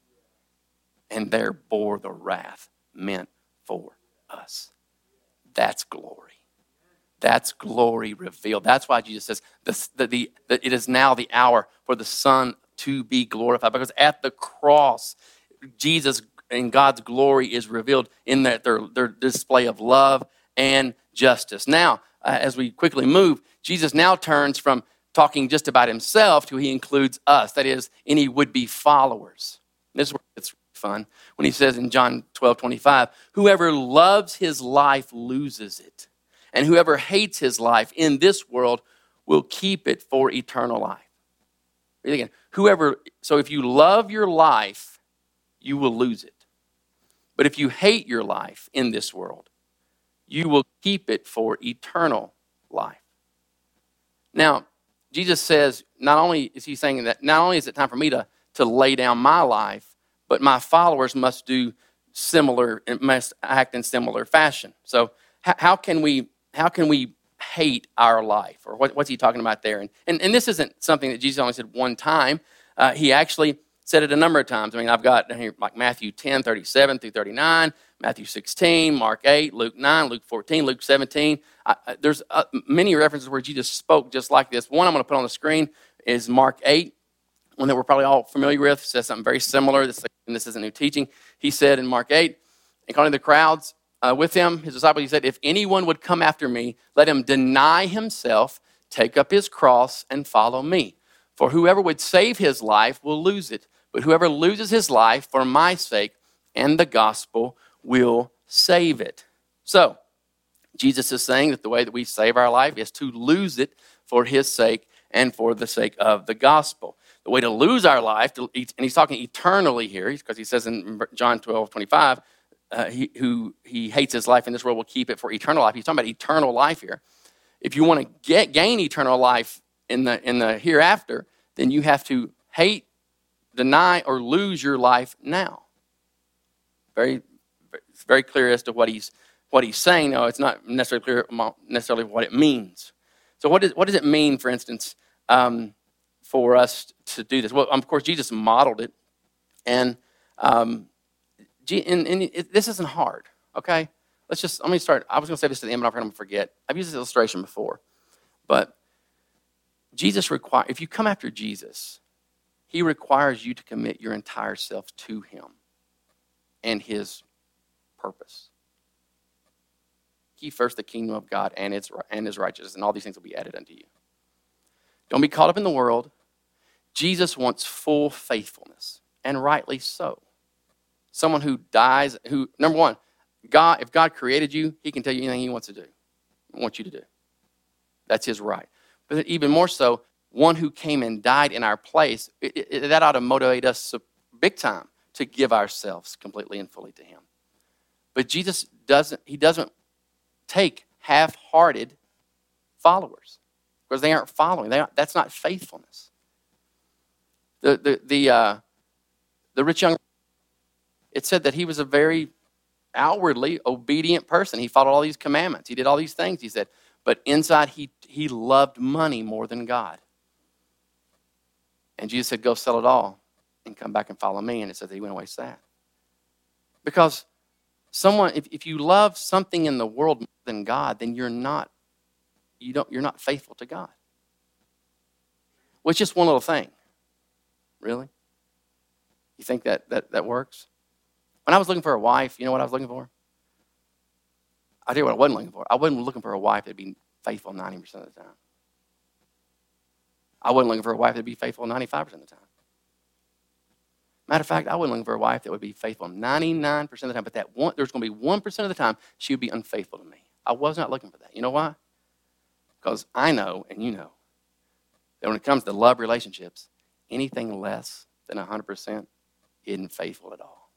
A: And there bore the wrath meant for us. That's glory. That's glory revealed. That's why Jesus says the, the, the, the, it is now the hour for the Son to be glorified. Because at the cross, Jesus and God's glory is revealed in their, their, their display of love and justice. Now, uh, as we quickly move, Jesus now turns from talking just about himself to he includes us, that is, any would-be followers. This is where it's fun when he says in John twelve twenty-five, whoever loves his life loses it, and whoever hates his life in this world will keep it for eternal life. Read again. Whoever, so if you love your life, you will lose it. But if you hate your life in this world, you will keep it for eternal life. Now, Jesus says, not only is he saying that, not only is it time for me to, to lay down my life, but my followers must do similar, must act in similar fashion. So how, how can we how can we hate our life? Or what, what's he talking about there? And, and, and this isn't something that Jesus only said one time. Uh, he actually said it a number of times. I mean, I've got here like Matthew ten, thirty-seven through thirty-nine, Matthew sixteen, Mark eight, Luke nine, Luke fourteen, Luke seventeen. I, there's uh, many references where Jesus spoke just like this. One I'm going to put on the screen is Mark eight, one that we're probably all familiar with. It says something very similar. This, and this isn't new teaching. He said in Mark eight, and calling the crowds uh, with him, his disciples, he said, if anyone would come after me, let him deny himself, take up his cross, and follow me. For whoever would save his life will lose it. But whoever loses his life for my sake and the gospel will save it. So, Jesus is saying that the way that we save our life is to lose it for his sake and for the sake of the gospel. The way to lose our life, to, and he's talking eternally here, because he says in John twelve twenty-five, uh, he, who he hates his life in this world will keep it for eternal life. He's talking about eternal life here. If you want to get gain eternal life in the in the hereafter, then you have to hate, deny, or lose your life now. Very, it's very clear as to what he's what he's saying. No, it's not necessarily clear necessarily what it means. So what does what does it mean, for instance, um, for us to do this? Well, of course, Jesus modeled it, and um, and, and it, this isn't hard. Okay, let's just let me start. I was going to say this at the end, but I'm going to forget. I've used this illustration before, but Jesus requires. If you come after Jesus, he requires you to commit your entire self to him and his purpose. Keep first the kingdom of God and its and his righteousness, and all these things will be added unto you. Don't be caught up in the world. Jesus wants full faithfulness, and rightly so. Someone who dies, who, number one, God, if God created you, he can tell you anything he wants to do, wants you to do. That's his right. But even more so, one who came and died in our place, it, it, that ought to motivate us big time to give ourselves completely and fully to him. But Jesus doesn't, he doesn't take half-hearted followers because they aren't following. They aren't, that's not faithfulness. The, the, the, uh, the rich young, it said that he was a very outwardly obedient person. He followed all these commandments. He did all these things, he said. But inside, he, he loved money more than God. And Jesus said, go sell it all and come back and follow me. And it says that he went away sad. Because someone, if, if you love something in the world more than God, then you're not, you don't, you're not faithful to God. Well, it's just one little thing. Really? You think that, that, that works? When I was looking for a wife, you know what I was looking for? I tell you what I wasn't looking for. I wasn't looking for a wife that'd be faithful ninety percent of the time. I wasn't looking for a wife that'd be faithful ninety-five percent of the time. Matter of fact, I wasn't looking for a wife that would be faithful ninety-nine percent of the time, but that one, there's going to be one percent of the time she would be unfaithful to me. I was not looking for that. You know why? Because I know, and you know, that when it comes to love relationships, anything less than one hundred percent isn't faithful at all.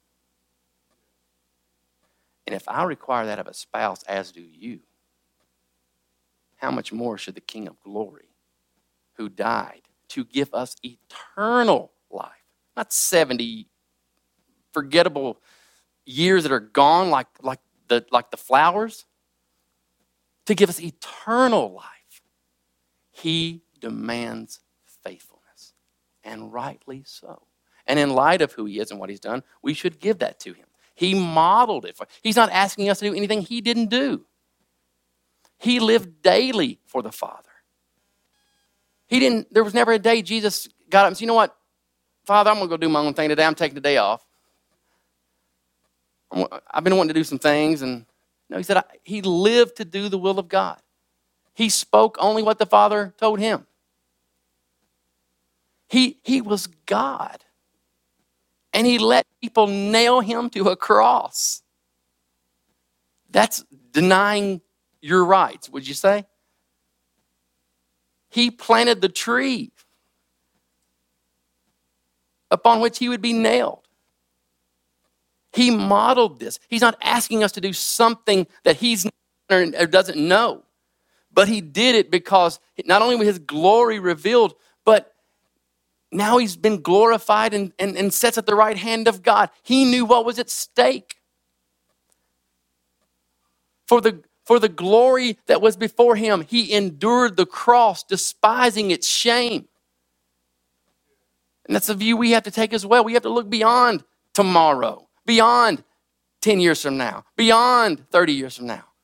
A: And if I require that of a spouse, as do you, how much more should the King of Glory, who died to give us eternal life, not seventy forgettable years that are gone like, like, the, like the flowers, to give us eternal life, he demands faithfulness, and rightly so. And in light of who he is and what he's done, we should give that to him. He modeled it. For, he's not asking us to do anything he didn't do. He lived daily for the Father. He didn't, there was never a day Jesus got up and said, you know what, Father, I'm going to go do my own thing today. I'm taking the day off. I'm, I've been wanting to do some things. And no, he said, I, he lived to do the will of God. He spoke only what the Father told him. He, he was God. And he let people nail him to a cross. That's denying your rights, would you say? He planted the tree upon which he would be nailed. He modeled this. He's not asking us to do something that he's or doesn't know. But he did it because not only was his glory revealed, but now he's been glorified and, and, and sits at the right hand of God. He knew what was at stake. For the, for the glory that was before him, he endured the cross, despising its shame. And that's a view we have to take as well. We have to look beyond tomorrow, beyond ten years from now, beyond thirty years from now.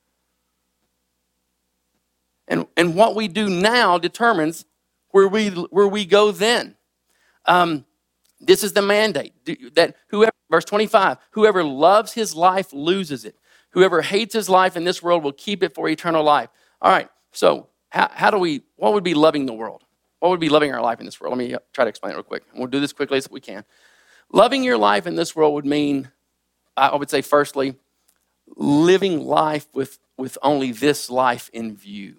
A: And, and what we do now determines where we, where we go then. Um, this is the mandate that whoever, verse twenty-five, whoever loves his life loses it. Whoever hates his life in this world will keep it for eternal life. All right, so how, how do we, what would be loving the world? What would be loving our life in this world? Let me try to explain it real quick. We'll do this quickly as we can. Loving your life in this world would mean, I would say firstly, living life with, with only this life in view.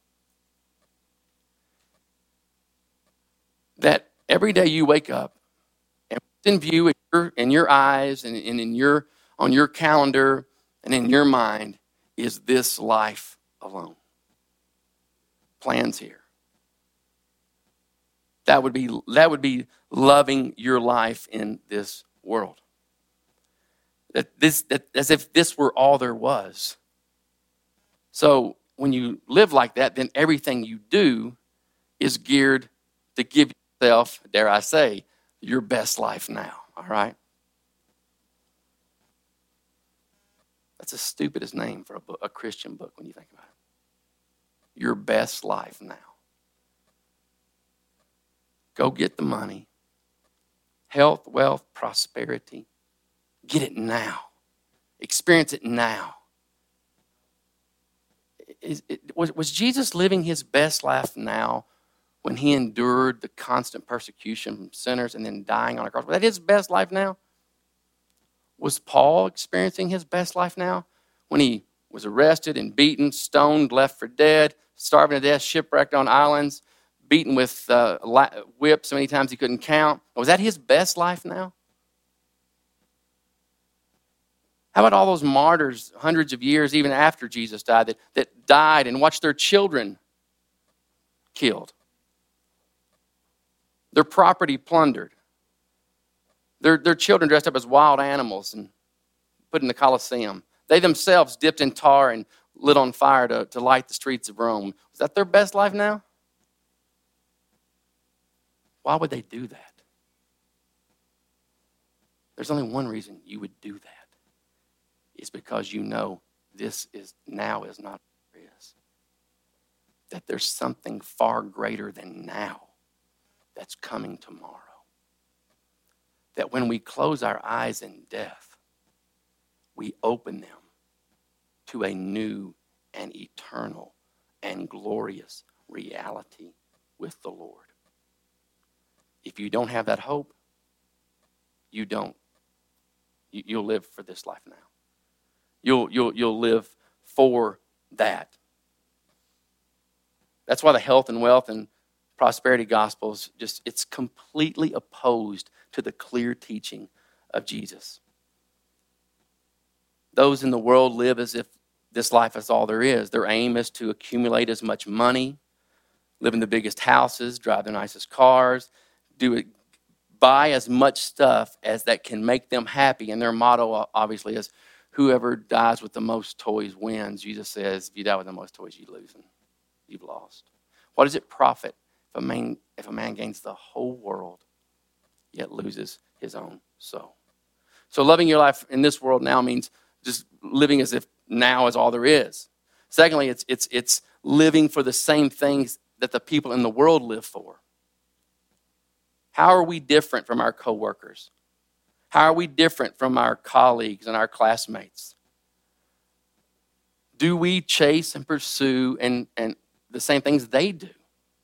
A: That every day you wake up, and what's in view in your, in your eyes and, and in your, on your calendar and in your mind is this life alone. Plans here. That would be, that would be loving your life in this world. That this, that, as if this were all there was. So when you live like that, then everything you do is geared to give yourself, dare I say, your best life now. All right? That's the stupidest name for a, book, a Christian book when you think about it. Your best life now. Go get the money. Health, wealth, prosperity. Get it now. Experience it now. Is, it, was, was Jesus living his best life now when he endured the constant persecution from sinners and then dying on a cross? Was that his best life now? Was Paul experiencing his best life now when he was arrested and beaten, stoned, left for dead, starving to death, shipwrecked on islands, beaten with uh, whips so many times he couldn't count? Was that his best life now? How about all those martyrs hundreds of years even after Jesus died that, that died and watched their children killed? Their property plundered. Their, their children dressed up as wild animals and put in the Colosseum. They themselves dipped in tar and lit on fire to, to light the streets of Rome. Was that their best life now? Why would they do that? There's only one reason you would do that. It's because you know this is now is not what it is. That there's something far greater than now that's coming tomorrow. That when we close our eyes in death, we open them to a new and eternal and glorious reality with the Lord. If you don't have that hope, you don't. You, you'll live for this life now. You'll, you'll, you'll live for that. That's why the health and wealth and prosperity gospels, just it's completely opposed to the clear teaching of Jesus. Those in the world live as if this life is all there is. Their aim is to accumulate as much money, live in the biggest houses, drive the nicest cars, do it, buy as much stuff as that can make them happy. And their motto obviously is, whoever dies with the most toys wins. Jesus says, if you die with the most toys, you lose them. You've lost. What does it profit if a man, if a man gains the whole world, yet loses his own soul? So loving your life in this world now means just living as if now is all there is. Secondly, it's it's it's living for the same things that the people in the world live for. How are we different from our coworkers? How are we different from our colleagues and our classmates? Do we chase and pursue and, and the same things they do?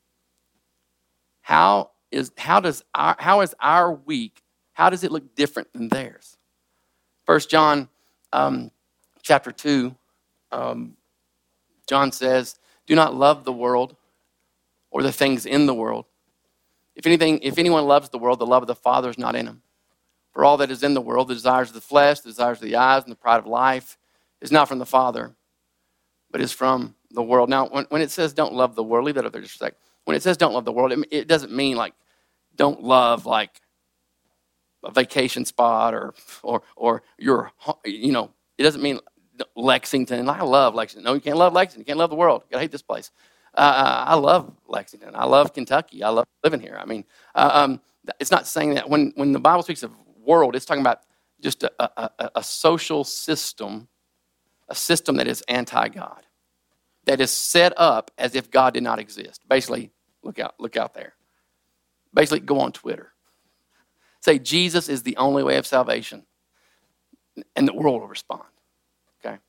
A: How is how does our how is our week? How does it look different than theirs? First John um, chapter two, um, John says, "Do not love the world or the things in the world. If anything, if anyone loves the world, the love of the Father is not in him. For all that is in the world, the desires of the flesh, the desires of the eyes, and the pride of life, is not from the Father, but is from the world." Now, when, when it says don't love the world, leave that up there just for a second. When it says don't love the world, it, it doesn't mean like don't love like a vacation spot or or or your, you know, it doesn't mean Lexington. I love Lexington. No, you can't love Lexington. You can't love the world. You gotta hate this place. Uh, I love Lexington. I love Kentucky. I love living here. I mean, uh, um, it's not saying that when when the Bible speaks of world, it's talking about just a, a, a social system, a system that is anti-God, that is set up as if God did not exist. Basically, look out, look out there. Basically, go on Twitter. Say, Jesus is the only way of salvation, and the world will respond, okay?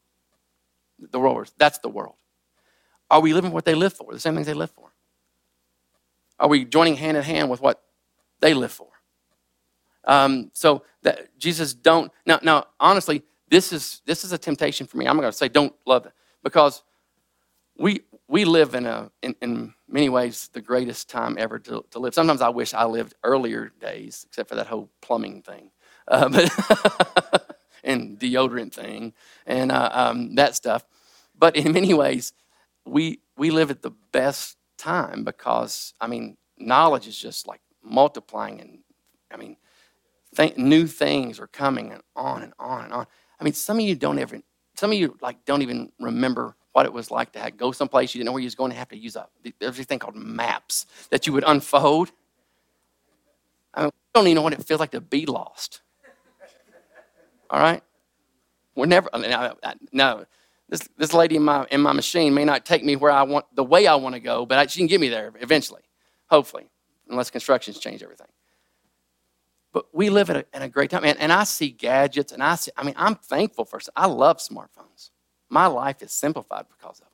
A: The world, that's the world. Are we living what they live for, the same things they live for? Are we joining hand in hand with what they live for? Um, so that Jesus don't, now, now honestly, this is this is a temptation for me. I'm going to say don't love it, because we we live in a in, in many ways the greatest time ever to, to live. Sometimes I wish I lived earlier days, except for that whole plumbing thing, uh, but and deodorant thing and uh, um, that stuff. But in many ways, we we live at the best time because I mean knowledge is just like multiplying, and I mean th- new things are coming and on and on and on. I mean, some of you don't ever, some of you like don't even remember what it was like to have, go someplace you didn't know where you was going to have to use a there's this thing called maps that you would unfold. I mean, we don't even know what it feels like to be lost. All right, we're never now. No, this this lady in my in my machine may not take me where I want the way I want to go, but I, she can get me there eventually, hopefully, unless construction's changed everything. But we live at a, at a great time, and, and I see gadgets, and I see. I mean, I'm thankful for. I love smartphones. My life is simplified because of them.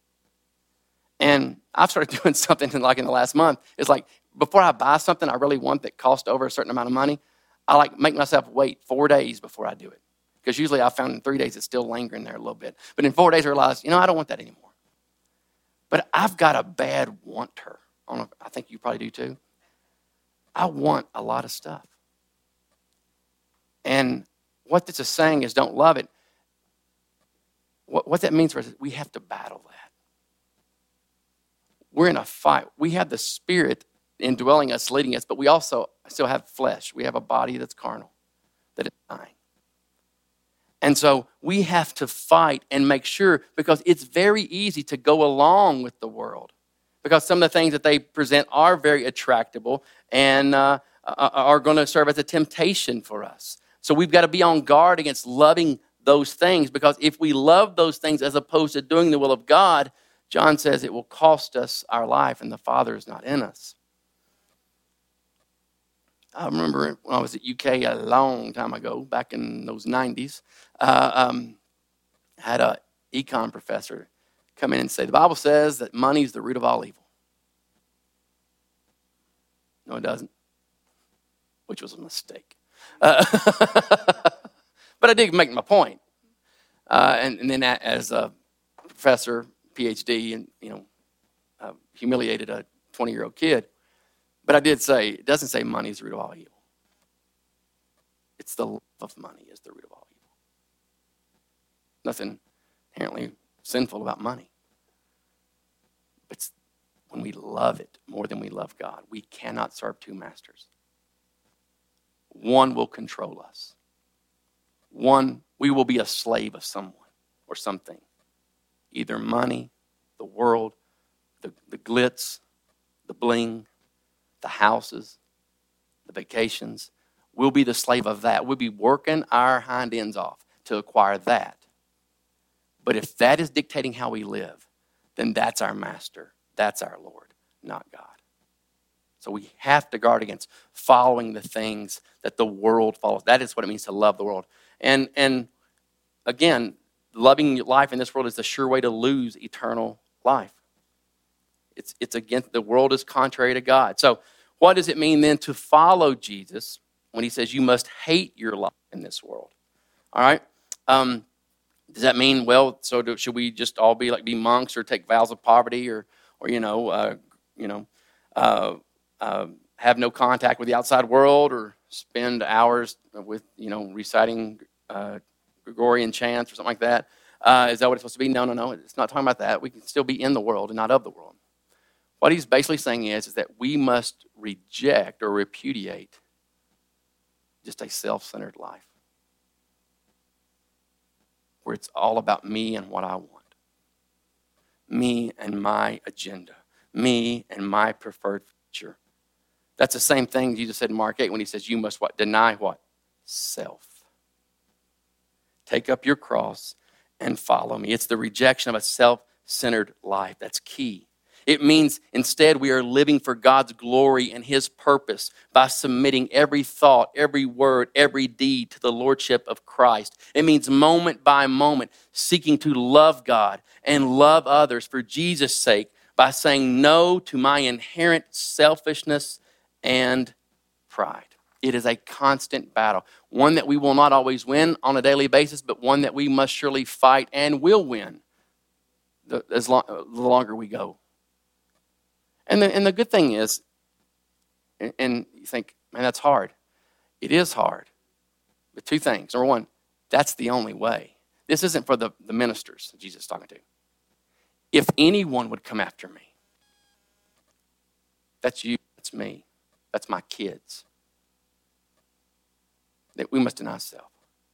A: And I've started doing something like in the last month. It's like before I buy something I really want that costs over a certain amount of money, I like make myself wait four days before I do it. Because usually I found in three days it's still lingering there a little bit. But in four days I realized, you know, I don't want that anymore. But I've got a bad want-her. I, don't know, I think you probably do too. I want a lot of stuff. And what this is saying is don't love it. What, what that means for us is we have to battle that. We're in a fight. We have the Spirit indwelling us, leading us, but we also still have flesh. We have a body that's carnal, that is dying. And so we have to fight and make sure, because it's very easy to go along with the world, because some of the things that they present are very attractable and uh, are going to serve as a temptation for us. So we've got to be on guard against loving those things, because if we love those things as opposed to doing the will of God, John says it will cost us our life, and the Father is not in us. I remember when I was at U K a long time ago, back in those nineties, uh, um, had a econ professor come in and say, the Bible says that money is the root of all evil. No, it doesn't, which was a mistake. Uh, but I did make my point. Uh, and, and then as a professor, P H D, and, you know, uh, humiliated a twenty-year-old kid. But I did say, it doesn't say money is the root of all evil. It's the love of money is the root of all evil. Nothing inherently sinful about money. But it's when we love it more than we love God, we cannot serve two masters. One will control us. One, we will be a slave of someone or something. Either money, the world, the, the glitz, the bling, the houses, the vacations. We'll be the slave of that. We'll be working our hind ends off to acquire that. But if that is dictating how we live, then that's our master. That's our Lord, not God. So we have to guard against following the things that the world follows. That is what it means to love the world. And, and again, loving life in this world is the sure way to lose eternal life. It's, it's against, the world is contrary to God. So what does it mean then to follow Jesus when he says you must hate your life in this world? All right? Um, does that mean, well, so do, should we just all be like be monks or take vows of poverty or, or you know, uh, you know, uh, uh, have no contact with the outside world or spend hours with, you know, reciting uh, Gregorian chants or something like that? Uh, is that what it's supposed to be? No, no, no. It's not talking about that. We can still be in the world and not of the world. What he's basically saying is, is that we must reject or repudiate just a self-centered life where it's all about me and what I want, me and my agenda, me and my preferred future. That's the same thing Jesus said in Mark eight when he says you must what? Deny what? Self. Take up your cross and follow me. It's the rejection of a self-centered life. That's key. It means instead we are living for God's glory and his purpose by submitting every thought, every word, every deed to the lordship of Christ. It means moment by moment seeking to love God and love others for Jesus' sake by saying no to my inherent selfishness and pride. It is a constant battle, one that we will not always win on a daily basis, but one that we must surely fight and will win the, as long, the longer we go. And the, and the good thing is, and, and you think, man, that's hard. It is hard. But two things. Number one, that's the only way. This isn't for the, the ministers that Jesus is talking to. If anyone would come after me, that's you, that's me, that's my kids, that we must deny self.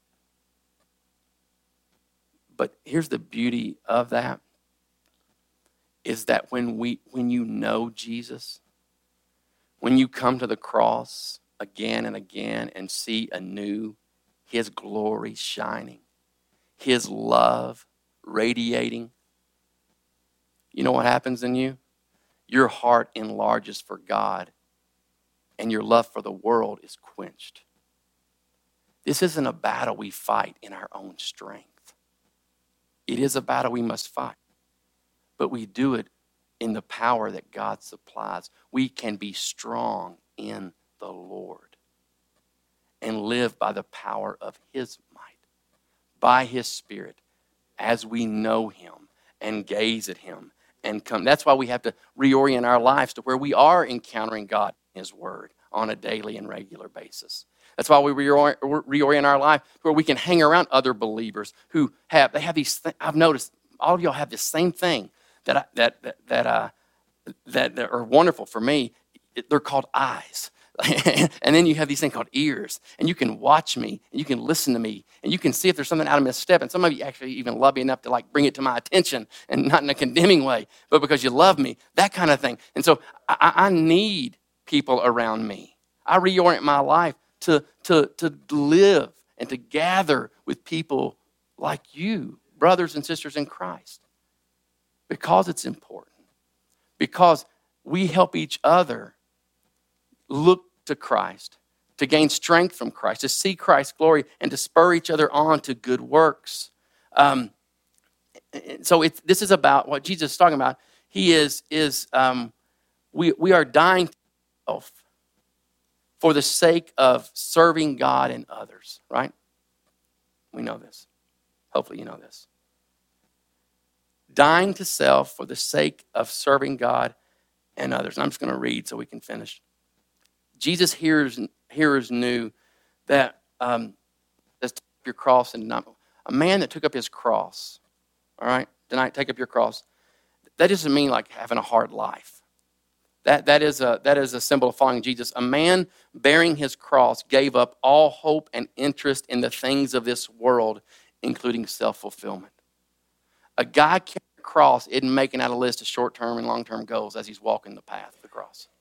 A: But here's the beauty of that. Is that when we, when you know Jesus, when you come to the cross again and again and see anew his glory shining, his love radiating, you know what happens in you? Your heart enlarges for God and your love for the world is quenched. This isn't a battle we fight in our own strength. It is a battle we must fight. But we do it in the power that God supplies. We can be strong in the Lord and live by the power of his might, by his Spirit, as we know him and gaze at him and come. That's why we have to reorient our lives to where we are encountering God in his word on a daily and regular basis. That's why we reorient, reorient our life to where we can hang around other believers who have, they have these, th- I've noticed all of y'all have the same thing. That I, that that that, uh, that that are wonderful for me. They're called eyes, and then you have these things called ears, and you can watch me, and you can listen to me, and you can see if there's something out of misstep. And some of you actually even love me enough to like bring it to my attention, and not in a condemning way, but because you love me, that kind of thing. And so I, I need people around me. I reorient my life to to to live and to gather with people like you, brothers and sisters in Christ. Because it's important. Because we help each other look to Christ, to gain strength from Christ, to see Christ's glory, and to spur each other on to good works. Um, So it's, this is about what Jesus is talking about. He is, is um, we, we are dying to self for the sake of serving God and others, right? We know this. Hopefully you know this. Dying to self for the sake of serving God and others. And I'm just going to read so we can finish. Jesus' hearers, hearers knew that um, take up your cross and not a man that took up his cross. All right, tonight, take up your cross. That doesn't mean like having a hard life. That that is a that is a symbol of following Jesus. A man bearing his cross gave up all hope and interest in the things of this world, including self-fulfillment. A guy carrying a cross isn't making out a list of short-term and long-term goals as he's walking the path of the cross.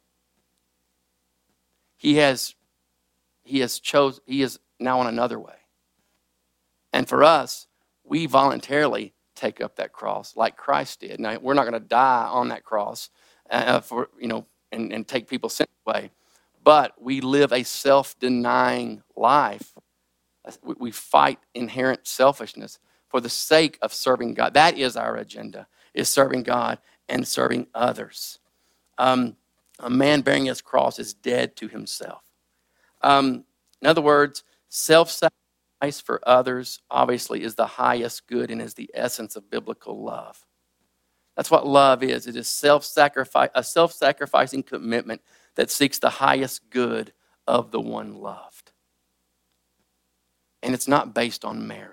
A: He has he has chose he is now on another way. And for us, we voluntarily take up that cross like Christ did. Now, we're not going to die on that cross uh, for you know and, and take people's sin away, but we live a self-denying life. We, we fight inherent selfishness for the sake of serving God. That is our agenda, is serving God and serving others. Um, a man bearing his cross is dead to himself. Um, in other words, self-sacrifice for others obviously is the highest good and is the essence of biblical love. That's what love is. It is self-sacrifice, a self-sacrificing commitment that seeks the highest good of the one loved. And it's not based on merit.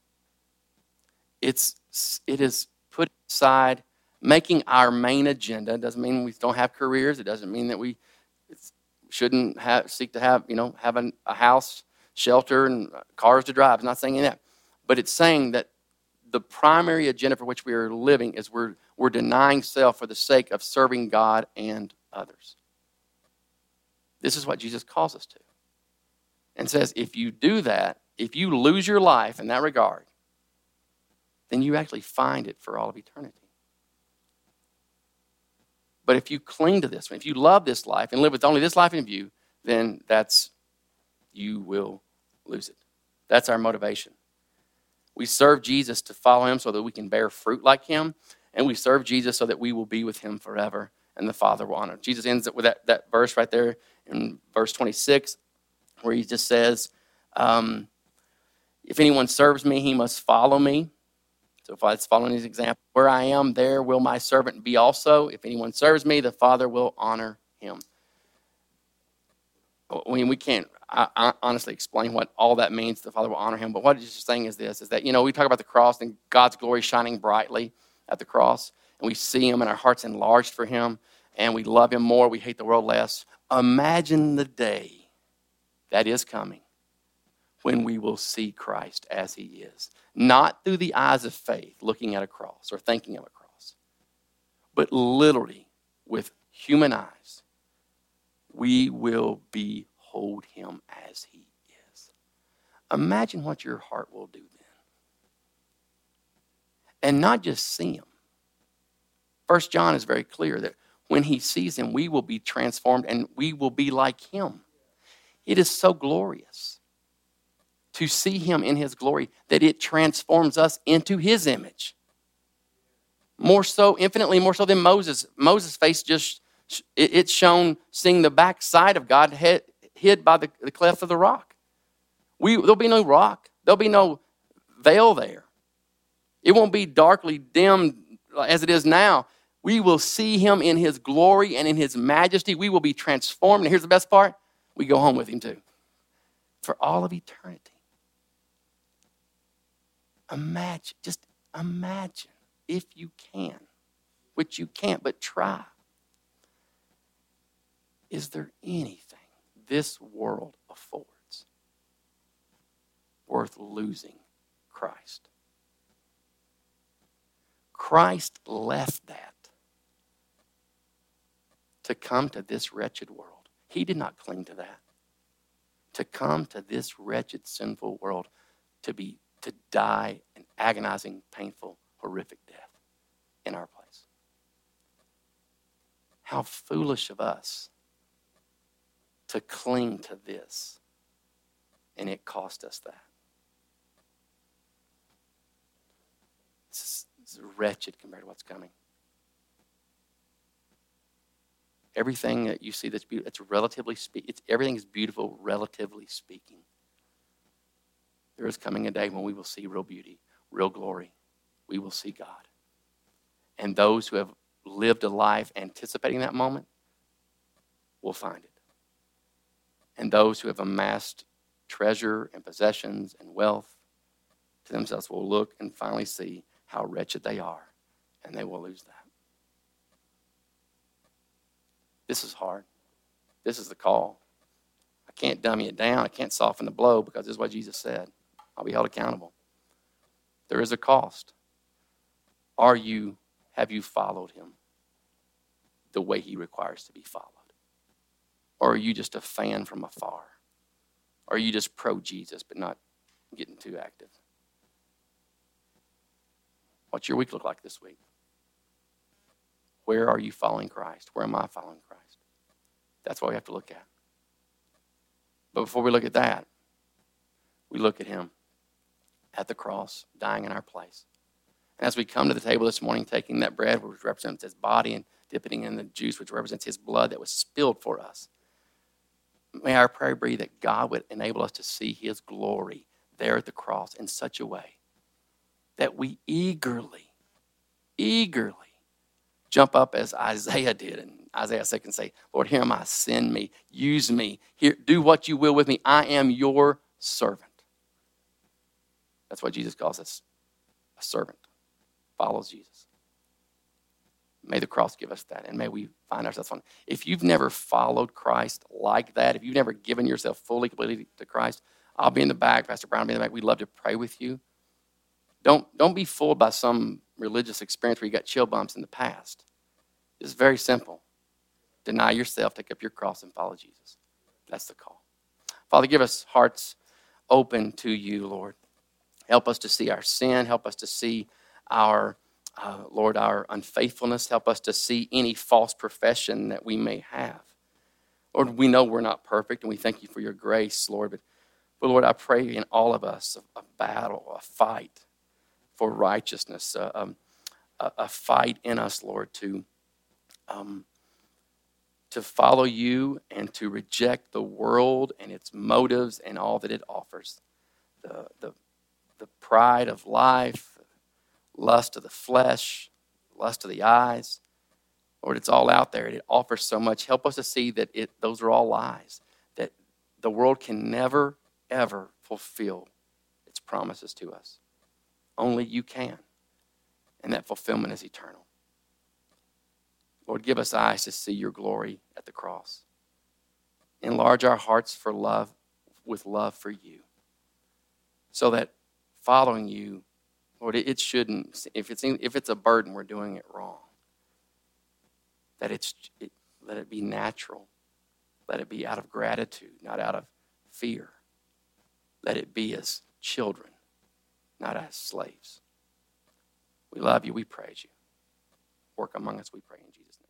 A: It's it is put aside, making our main agenda. It doesn't mean we don't have careers. It doesn't mean that we shouldn't have, seek to have, you know, have a, a house, shelter, and cars to drive. It's not saying that. But it's saying that the primary agenda for which we are living is we're, we're denying self for the sake of serving God and others. This is what Jesus calls us to. And says, if you do that, if you lose your life in that regard, then you actually find it for all of eternity. But if you cling to this, if you love this life and live with only this life in view, then that's, you will lose it. That's our motivation. We serve Jesus to follow him so that we can bear fruit like him, and we serve Jesus so that we will be with him forever and the Father will honor. Jesus ends it with that, that verse right there in verse twenty-six, where he just says, um, if anyone serves me, he must follow me. So if I was following his example, where I am, there will my servant be also. If anyone serves me, the Father will honor him. I mean, we can't I, I honestly explain what all that means, the Father will honor him. But what he's saying is this, is that, you know, we talk about the cross and God's glory shining brightly at the cross. And we see him and our heart's enlarged for him. And we love him more. We hate the world less. Imagine the day that is coming when we will see Christ as he is. Not through the eyes of faith, looking at a cross or thinking of a cross, but literally with human eyes, we will behold him as he is. Imagine what your heart will do then. And not just see him. First John is very clear that when he sees him, we will be transformed and we will be like him. It is so glorious to see him in his glory that it transforms us into his image. More so, infinitely more so than Moses. Moses' face just, it's shown seeing the backside of God hid by the, the cleft of the rock. We, there'll be no rock. There'll be no veil there. It won't be darkly dimmed as it is now. We will see him in his glory and in his majesty. We will be transformed. And here's the best part. We go home with him too. For all of eternity. Imagine, just imagine, if you can, which you can't, but try. Is there anything this world affords worth losing Christ? Christ left that to come to this wretched world. He did not cling to that. To come to this wretched, sinful world, to be to die an agonizing, painful, horrific death in our place. How foolish of us to cling to this, and it cost us that. is wretched compared to what's coming. Everything that you see that's beautiful, it's relatively spe- it's everything is beautiful, relatively speaking. There is coming a day when we will see real beauty, real glory. We will see God. And those who have lived a life anticipating that moment will find it. And those who have amassed treasure and possessions and wealth to themselves will look and finally see how wretched they are, and they will lose that. This is hard. This is the call. I can't dummy it down. I can't soften the blow because this is what Jesus said. I'll be held accountable. There is a cost. Are you, have you followed him the way he requires to be followed? Or are you just a fan from afar? Or are you just pro-Jesus but not getting too active? What's your week look like this week? Where are you following Christ? Where am I following Christ? That's what we have to look at. But before we look at that, we look at him at the cross, dying in our place. And as we come to the table this morning, taking that bread, which represents his body, and dipping in the juice, which represents his blood that was spilled for us, may our prayer be that God would enable us to see his glory there at the cross in such a way that we eagerly, eagerly jump up as Isaiah did in Isaiah six and say, Lord, here am I, send me, use me, here, do what you will with me. I am your servant. That's what Jesus calls us, a servant, follows Jesus. May the cross give us that, and may we find ourselves on. If you've never followed Christ like that, if you've never given yourself fully, completely to Christ, I'll be in the back, Pastor Brown will be in the back. We'd love to pray with you. Don't, don't be fooled by some religious experience where you got chill bumps in the past. It's very simple. Deny yourself, take up your cross, and follow Jesus. That's the call. Father, give us hearts open to you, Lord. Help us to see our sin. Help us to see our, uh, Lord, our unfaithfulness. Help us to see any false profession that we may have. Lord, we know we're not perfect, and we thank you for your grace, Lord. But, but Lord, I pray in all of us a, a battle, a fight for righteousness, uh, um, a, a fight in us, Lord, to um, to follow you and to reject the world and its motives and all that it offers. The, the, the pride of life, lust of the flesh, lust of the eyes. Lord, it's all out there. It offers so much. Help us to see that it, those are all lies, that the world can never, ever fulfill its promises to us. Only you can, and that fulfillment is eternal. Lord, give us eyes to see your glory at the cross. Enlarge our hearts for love, with love for you, so that following you, Lord, it shouldn't, if it's if it's a burden, we're doing it wrong. That it's it, let it be natural. Let it be out of gratitude, not out of fear. Let it be as children, not as slaves. We love you. We praise you. Work among us, we pray in Jesus' name.